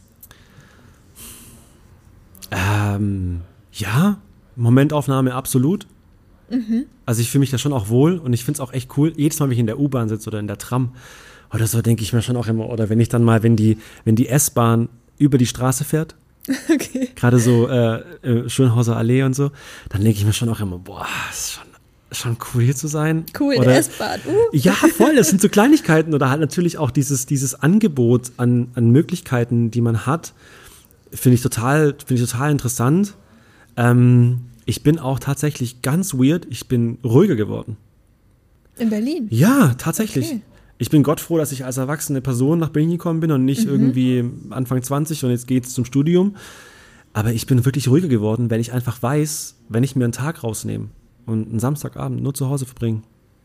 Ähm, ja, Momentaufnahme absolut. Mhm. Also ich fühle mich da schon auch wohl und ich finde es auch echt cool. Jedes Mal, wenn ich in der U-Bahn sitze oder in der Tram oder so, denke ich mir schon auch immer, oder wenn ich dann mal, wenn die, wenn die S-Bahn über die Straße fährt, Okay. gerade so äh, äh, Schönhauser Allee und so, dann denke ich mir schon auch immer, boah, ist schon, schon cool hier zu sein. Cool, oder, der S-Bahn. Uh. Ja, voll, das sind so Kleinigkeiten oder halt natürlich auch dieses, dieses Angebot an, an Möglichkeiten, die man hat, finde ich total, finde ich total interessant. Ähm, ich bin auch tatsächlich ganz weird, ich bin ruhiger geworden. In Berlin? Ja, tatsächlich. Okay. Ich bin Gott froh, dass ich als erwachsene Person nach Berlin gekommen bin und nicht Mhm. irgendwie Anfang zwanzig und jetzt geht's zum Studium. Aber ich bin wirklich ruhiger geworden, wenn ich einfach weiß, wenn ich mir einen Tag rausnehme und einen Samstagabend nur zu Hause verbringe,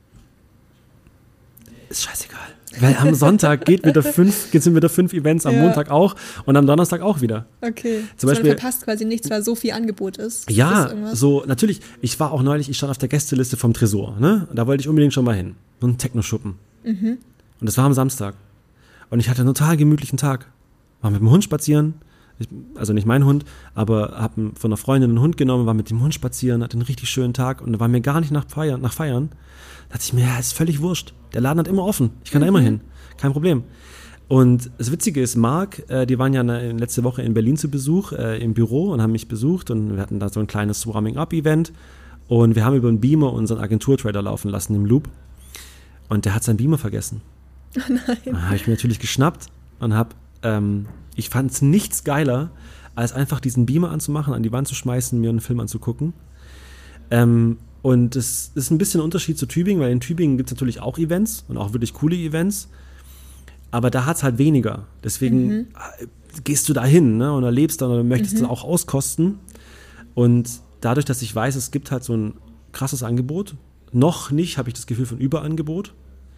ist scheißegal. Weil am Sonntag geht wieder fünf, sind wieder fünf Events, am Ja. Montag auch und am Donnerstag auch wieder. Okay. Zum Also Beispiel- man verpasst quasi nichts, weil so viel Angebot ist. Ist Ja, das irgendwas? so, natürlich. Ich war auch neulich, ich stand auf der Gästeliste vom Tresor, ne? Da wollte ich unbedingt schon mal hin. So ein Techno-Schuppen. Mhm. Und das war am Samstag. Und ich hatte einen total gemütlichen Tag. War mit dem Hund spazieren. Ich, also nicht mein Hund, aber habe von einer Freundin einen Hund genommen, war mit dem Hund spazieren, hatte einen richtig schönen Tag und war mir gar nicht nach Feiern. Nach Feiern. Da dachte ich mir, ja, ist völlig wurscht. Der Laden hat immer offen. Ich kann da immer hin. Kein Problem. Und das Witzige ist, Marc, äh, die waren ja eine, letzte Woche in Berlin zu Besuch, äh, im Büro und haben mich besucht und wir hatten da so ein kleines Warming-Up-Event und wir haben über einen Beamer unseren Agenturtrailer laufen lassen im Loop und der hat seinen Beamer vergessen. Oh nein. Dann habe ich mir natürlich geschnappt und habe, ähm, ich fand es nichts geiler, als einfach diesen Beamer anzumachen, an die Wand zu schmeißen, mir einen Film anzugucken. Ähm, und das ist ein bisschen ein Unterschied zu Tübingen, weil in Tübingen gibt es natürlich auch Events und auch wirklich coole Events. Aber da hat es halt weniger. Deswegen, Mhm. gehst du da hin, ne, und erlebst dann oder möchtest mhm. dann auch auskosten. Und dadurch, dass ich weiß, es gibt halt so ein krasses Angebot, noch nicht habe ich das Gefühl von Überangebot,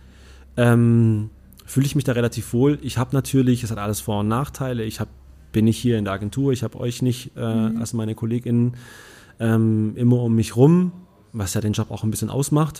ähm, fühle ich mich da relativ wohl. Ich habe natürlich, es hat alles Vor- und Nachteile. Ich hab, bin nicht hier in der Agentur, ich habe euch nicht äh, mhm. als meine KollegInnen ähm, immer um mich rum, was ja den Job auch ein bisschen ausmacht.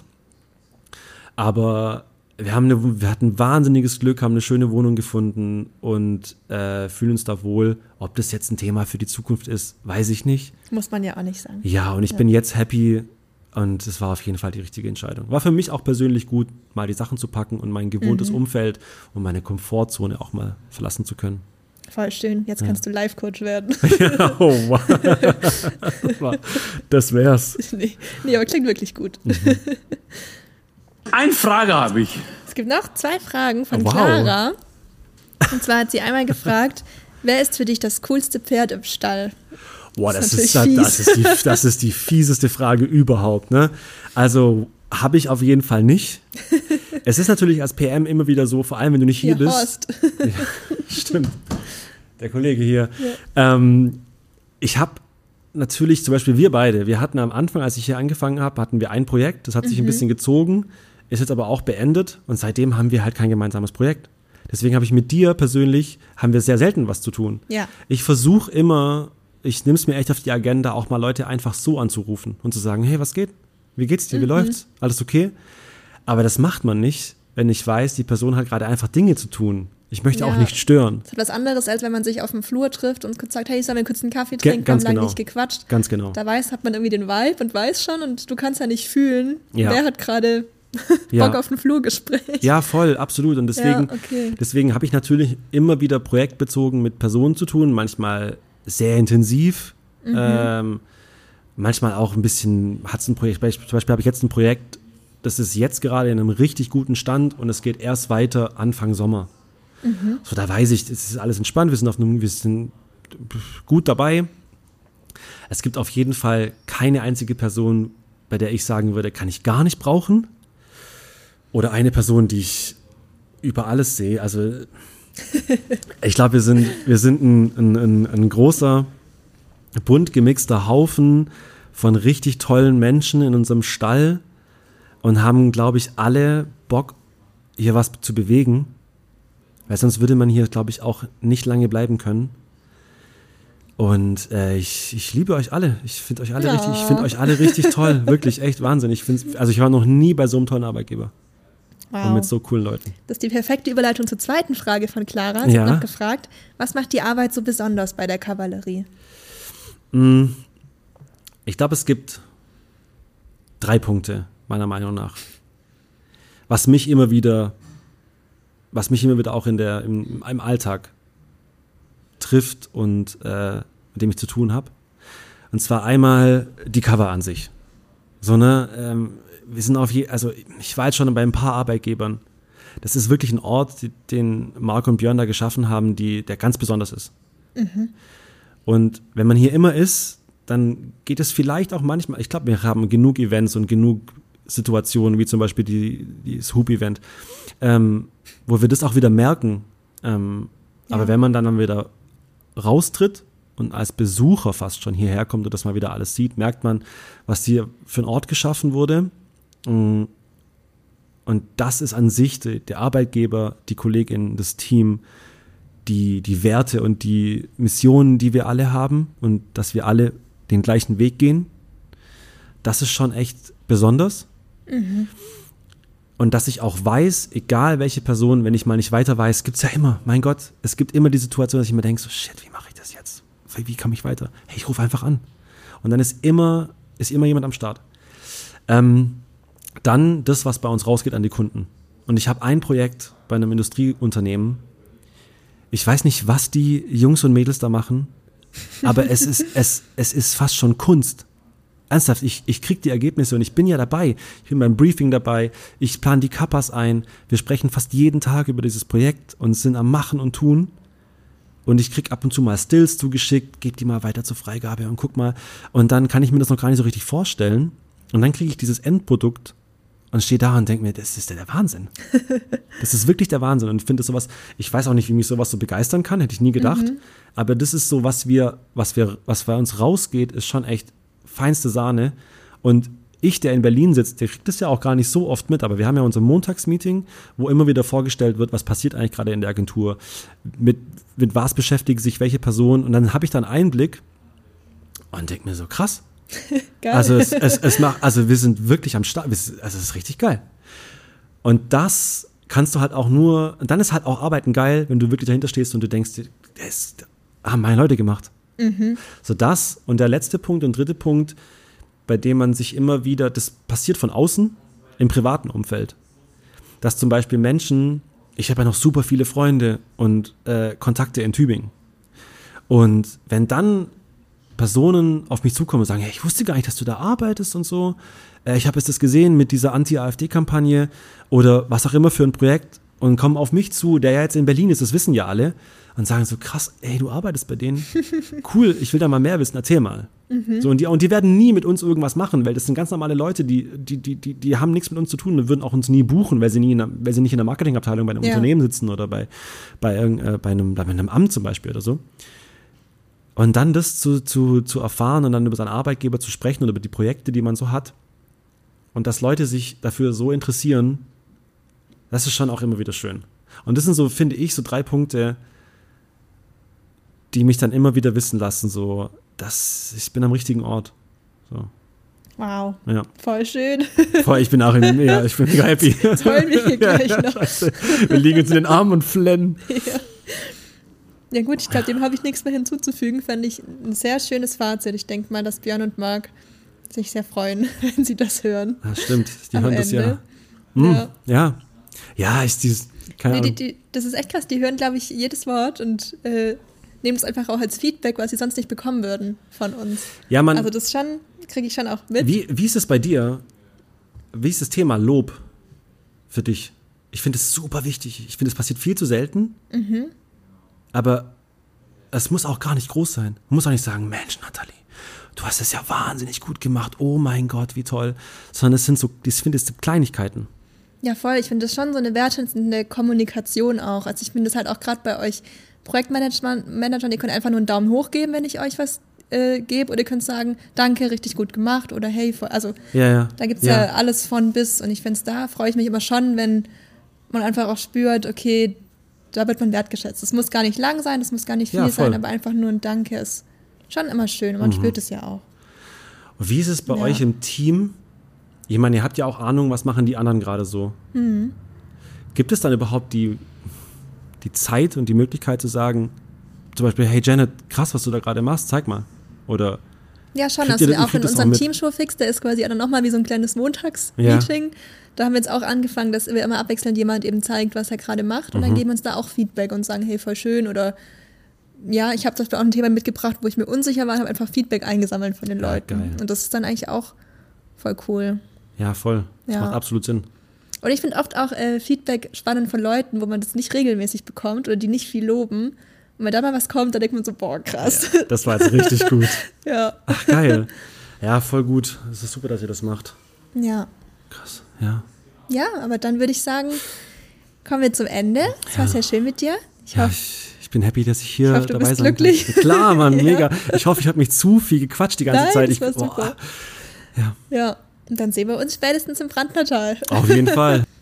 Aber wir, haben eine, wir hatten wahnsinniges Glück, haben eine schöne Wohnung gefunden und äh, fühlen uns da wohl. Ob das jetzt ein Thema für die Zukunft ist, weiß ich nicht. Muss man ja auch nicht sagen. Ja, und ich ja. bin jetzt happy und es war auf jeden Fall die richtige Entscheidung. War für mich auch persönlich gut, mal die Sachen zu packen und mein gewohntes mhm. Umfeld und meine Komfortzone auch mal verlassen zu können. Voll schön, jetzt ja. kannst du Life-Coach werden. Ja, oh wow. Das wär's. Nee, nee, aber klingt wirklich gut. Mhm. Eine Frage habe ich. Es gibt noch zwei Fragen von oh, wow. Clara. Und zwar hat sie einmal gefragt, wer ist für dich das coolste Pferd im Stall? Boah, das, das, ist, das, ist, die, das ist die fieseste Frage überhaupt. Ne? Also habe ich auf jeden Fall nicht. Es ist natürlich als P M immer wieder so, vor allem wenn du nicht hier, hier bist. Horst. Ja, stimmt. Der Kollege hier. Ja. Ähm, ich habe natürlich, zum Beispiel wir beide, wir hatten am Anfang, als ich hier angefangen habe, hatten wir ein Projekt, das hat sich mhm. ein bisschen gezogen, ist jetzt aber auch beendet und seitdem haben wir halt kein gemeinsames Projekt. Deswegen habe ich mit dir persönlich, haben wir sehr selten was zu tun. Ja. Ich versuche immer, ich nehme es mir echt auf die Agenda, auch mal Leute einfach so anzurufen und zu sagen, hey, was geht? Wie geht's dir? Wie mhm. läuft's? Alles okay? Aber das macht man nicht, wenn ich weiß, die Person hat gerade einfach Dinge zu tun. Ich möchte ja. auch nicht stören. Das ist was anderes, als wenn man sich auf dem Flur trifft und sagt, hey, sollen wir kurz einen Kaffee trinken? Ge- ganz wir haben genau. lange nicht gequatscht. Ganz genau. Da weiß, hat man irgendwie den Vibe und weiß schon und du kannst ja nicht fühlen, ja. wer hat gerade ja. Bock auf ein Flurgespräch. Ja, voll, absolut. Und deswegen, ja, okay. deswegen habe ich natürlich immer wieder projektbezogen mit Personen zu tun, manchmal sehr intensiv, mhm. ähm, manchmal auch ein bisschen, hat es ein Projekt, zum Beispiel habe ich jetzt ein Projekt, das ist jetzt gerade in einem richtig guten Stand und es geht erst weiter Anfang Sommer. Mhm. So, da weiß ich, es ist alles entspannt, wir sind, auf einem, wir sind gut dabei. Es gibt auf jeden Fall keine einzige Person, bei der ich sagen würde, kann ich gar nicht brauchen. Oder eine Person, die ich über alles sehe. Also ich glaube, wir sind, wir sind ein, ein, ein großer, bunt gemixter Haufen von richtig tollen Menschen in unserem Stall und haben, glaube ich, alle Bock, hier was zu bewegen. Weil sonst würde man hier, glaube ich, auch nicht lange bleiben können. Und äh, ich, ich liebe euch alle. Ich finde euch alle ja. richtig, ich finde euch alle richtig toll. Wirklich, echt Wahnsinn. Ich find's, also ich war noch nie bei so einem tollen Arbeitgeber. Wow. Und mit so coolen Leuten. Das ist die perfekte Überleitung zur zweiten Frage von Clara. Sie ja. hat noch gefragt, was macht die Arbeit so besonders bei der Kavallerie? Ich glaube, es gibt drei Punkte, meiner Meinung nach. Was mich immer wieder, was mich immer wieder auch in der, im, im Alltag trifft und äh, mit dem ich zu tun habe. Und zwar einmal die Cover an sich. So, ne, ähm, wir sind auf je, also ich war jetzt schon bei ein paar Arbeitgebern. Das ist wirklich ein Ort, die, den Marc und Björn da geschaffen haben, die, der ganz besonders ist. Mhm. Und wenn man hier immer ist, dann geht es vielleicht auch manchmal, ich glaube, wir haben genug Events und genug Situationen, wie zum Beispiel die, das Hoop-Event, ähm, wo wir das auch wieder merken. Ähm, ja. Aber wenn man dann, dann wieder raustritt und als Besucher fast schon hierher kommt und das mal wieder alles sieht, merkt man, was hier für ein Ort geschaffen wurde. Und das ist an sich die, der Arbeitgeber, die KollegInnen, das Team, die, die Werte und die Missionen, die wir alle haben und dass wir alle den gleichen Weg gehen. Das ist schon echt besonders. Mhm. Und dass ich auch weiß, egal welche Person, wenn ich mal nicht weiter weiß, gibt es ja immer, mein Gott, es gibt immer die Situation, dass ich mir denke, so shit, wie mache ich das jetzt? Wie komme ich weiter? Hey, ich rufe einfach an. Und dann ist immer, ist immer jemand am Start. Ähm, dann das, was bei uns rausgeht an die Kunden. Und ich habe ein Projekt bei einem Industrieunternehmen. Ich weiß nicht, was die Jungs und Mädels da machen, aber es ist, es, es ist fast schon Kunst. Ernsthaft, ich, ich kriege die Ergebnisse und ich bin ja dabei. Ich bin beim Briefing dabei, ich plane die Kappas ein. Wir sprechen fast jeden Tag über dieses Projekt und sind am Machen und Tun. Und ich kriege ab und zu mal Stills zugeschickt, gebe die mal weiter zur Freigabe und guck mal. Und dann kann ich mir das noch gar nicht so richtig vorstellen. Und dann kriege ich dieses Endprodukt und stehe da und denke mir, das ist ja der Wahnsinn. Das ist wirklich der Wahnsinn. Und ich finde sowas, ich weiß auch nicht, wie mich sowas so begeistern kann, hätte ich nie gedacht. Mhm. Aber das ist so, was wir, was wir, was bei uns rausgeht, ist schon echt feinste Sahne. Und ich, der in Berlin sitzt, der kriegt das ja auch gar nicht so oft mit, aber wir haben ja unser Montagsmeeting, wo immer wieder vorgestellt wird, was passiert eigentlich gerade in der Agentur, mit, mit was beschäftigt sich welche Person, und dann habe ich dann Einblick und denke mir so, krass. Geil. Also es, es, es macht, also wir sind wirklich am Start, also es ist richtig geil. Und das kannst du halt auch nur, und dann ist halt auch Arbeiten geil, wenn du wirklich dahinter stehst und du denkst, das haben meine Leute gemacht. Mhm. So das und der letzte Punkt und dritte Punkt, bei dem man sich immer wieder, das passiert von außen im privaten Umfeld, dass zum Beispiel Menschen, ich habe ja noch super viele Freunde und äh, Kontakte in Tübingen, und wenn dann Personen auf mich zukommen und sagen, ja, ich wusste gar nicht, dass du da arbeitest und so, äh, ich habe jetzt das gesehen mit dieser Anti-AfD-Kampagne oder was auch immer für ein Projekt, und kommen auf mich zu, der ja jetzt in Berlin ist, das wissen ja alle, und sagen so, krass, ey, du arbeitest bei denen, cool, ich will da mal mehr wissen, erzähl mal. Mhm. So, und, die, und die werden nie mit uns irgendwas machen, weil das sind ganz normale Leute, die, die, die, die, die haben nichts mit uns zu tun und würden auch uns nie buchen, weil sie, nie in der, weil sie nicht in der Marketingabteilung bei einem ja. Unternehmen sitzen oder bei, bei, äh, bei, einem, bei einem Amt zum Beispiel oder so. Und dann das zu, zu, zu erfahren und dann über seinen Arbeitgeber zu sprechen und über die Projekte, die man so hat, und dass Leute sich dafür so interessieren, das ist schon auch immer wieder schön. Und das sind so, finde ich, so drei Punkte, die mich dann immer wieder wissen lassen, so, dass ich bin am richtigen Ort. So. Wow, ja. Voll schön. Voll, ich bin auch in, ja, ich bin mega happy. Toll, wir hier gleich ja, noch. Scheiße. Wir liegen uns in den Armen und flennen. Ja. Ja gut, ich glaube, dem habe ich nichts mehr hinzuzufügen. Fand ich ein sehr schönes Fazit. Ich denke mal, dass Björn und Marc sich sehr freuen, wenn sie das hören. Ja, stimmt, die Am hören das Ende. ja. Hm, ja. Ja, ja, ist dieses, keine Nee, Ahnung. die, die, das ist echt krass. Die hören, glaube ich, jedes Wort und äh, nehmen es einfach auch als Feedback, was sie sonst nicht bekommen würden von uns. Ja, man, also das schon, kriege ich schon auch mit. Wie, wie ist es bei dir? Wie ist das Thema Lob für dich? Ich finde es super wichtig. Ich finde, es passiert viel zu selten. Mhm. Aber es muss auch gar nicht groß sein. Man muss auch nicht sagen, Mensch, Nathalie, du hast es ja wahnsinnig gut gemacht. Oh mein Gott, wie toll. Sondern es sind so, ich finde, es sind Kleinigkeiten. Ja, voll. Ich finde das schon so eine wertschätzende Kommunikation auch. Also ich finde das halt auch gerade bei euch Projektmanagern, ihr könnt einfach nur einen Daumen hoch geben, wenn ich euch was äh, gebe. Oder ihr könnt sagen, danke, richtig gut gemacht. Oder hey, voll. Also ja, ja. da gibt es ja. ja alles von bis. Und ich finde es, da freue ich mich immer schon, wenn man einfach auch spürt, okay, da wird man wertgeschätzt. Das muss gar nicht lang sein, das muss gar nicht viel ja, sein, aber einfach nur ein Danke ist schon immer schön und man mhm. spürt es ja auch. Und wie ist es bei ja. euch im Team? Ich meine, ihr habt ja auch Ahnung, was machen die anderen gerade so. Mhm. Gibt es dann überhaupt die, die Zeit und die Möglichkeit zu sagen, zum Beispiel, hey Janet, krass, was du da gerade machst, zeig mal. Oder ja, schon, also wir auch in unserem Teamshow-Fix, der ist quasi dann nochmal wie so ein kleines Montags-Meeting. Ja. Da haben wir jetzt auch angefangen, dass wir immer abwechselnd jemand eben zeigt, was er gerade macht. Und mhm. dann geben wir uns da auch Feedback und sagen, hey, voll schön. Oder ja, ich habe zum Beispiel auch ein Thema mitgebracht, wo ich mir unsicher war, habe einfach Feedback eingesammelt von den ja, Leuten. Geil. Und das ist dann eigentlich auch voll cool. Ja, voll. Das ja. macht absolut Sinn. Und ich finde oft auch äh, Feedback spannend von Leuten, wo man das nicht regelmäßig bekommt oder die nicht viel loben. Und wenn da mal was kommt, dann denkt man so, boah, krass. Ja, das war jetzt richtig gut. Ja. Ach, geil. Ja, voll gut. Es ist super, dass ihr das macht. Ja. Krass, ja. Ja, aber dann würde ich sagen, kommen wir zum Ende. Es war ja. sehr schön mit dir. Ich ja, hoffe, ich, ich bin happy, dass ich hier ich hoffe, du dabei bist sein glücklich. kann. Klar, Mann, ja. mega. Ich hoffe, ich habe mich zu viel gequatscht die ganze Nein, Zeit. Das ich, war super. Ja. ja, und dann sehen wir uns spätestens im Brandnertal. Auf jeden Fall.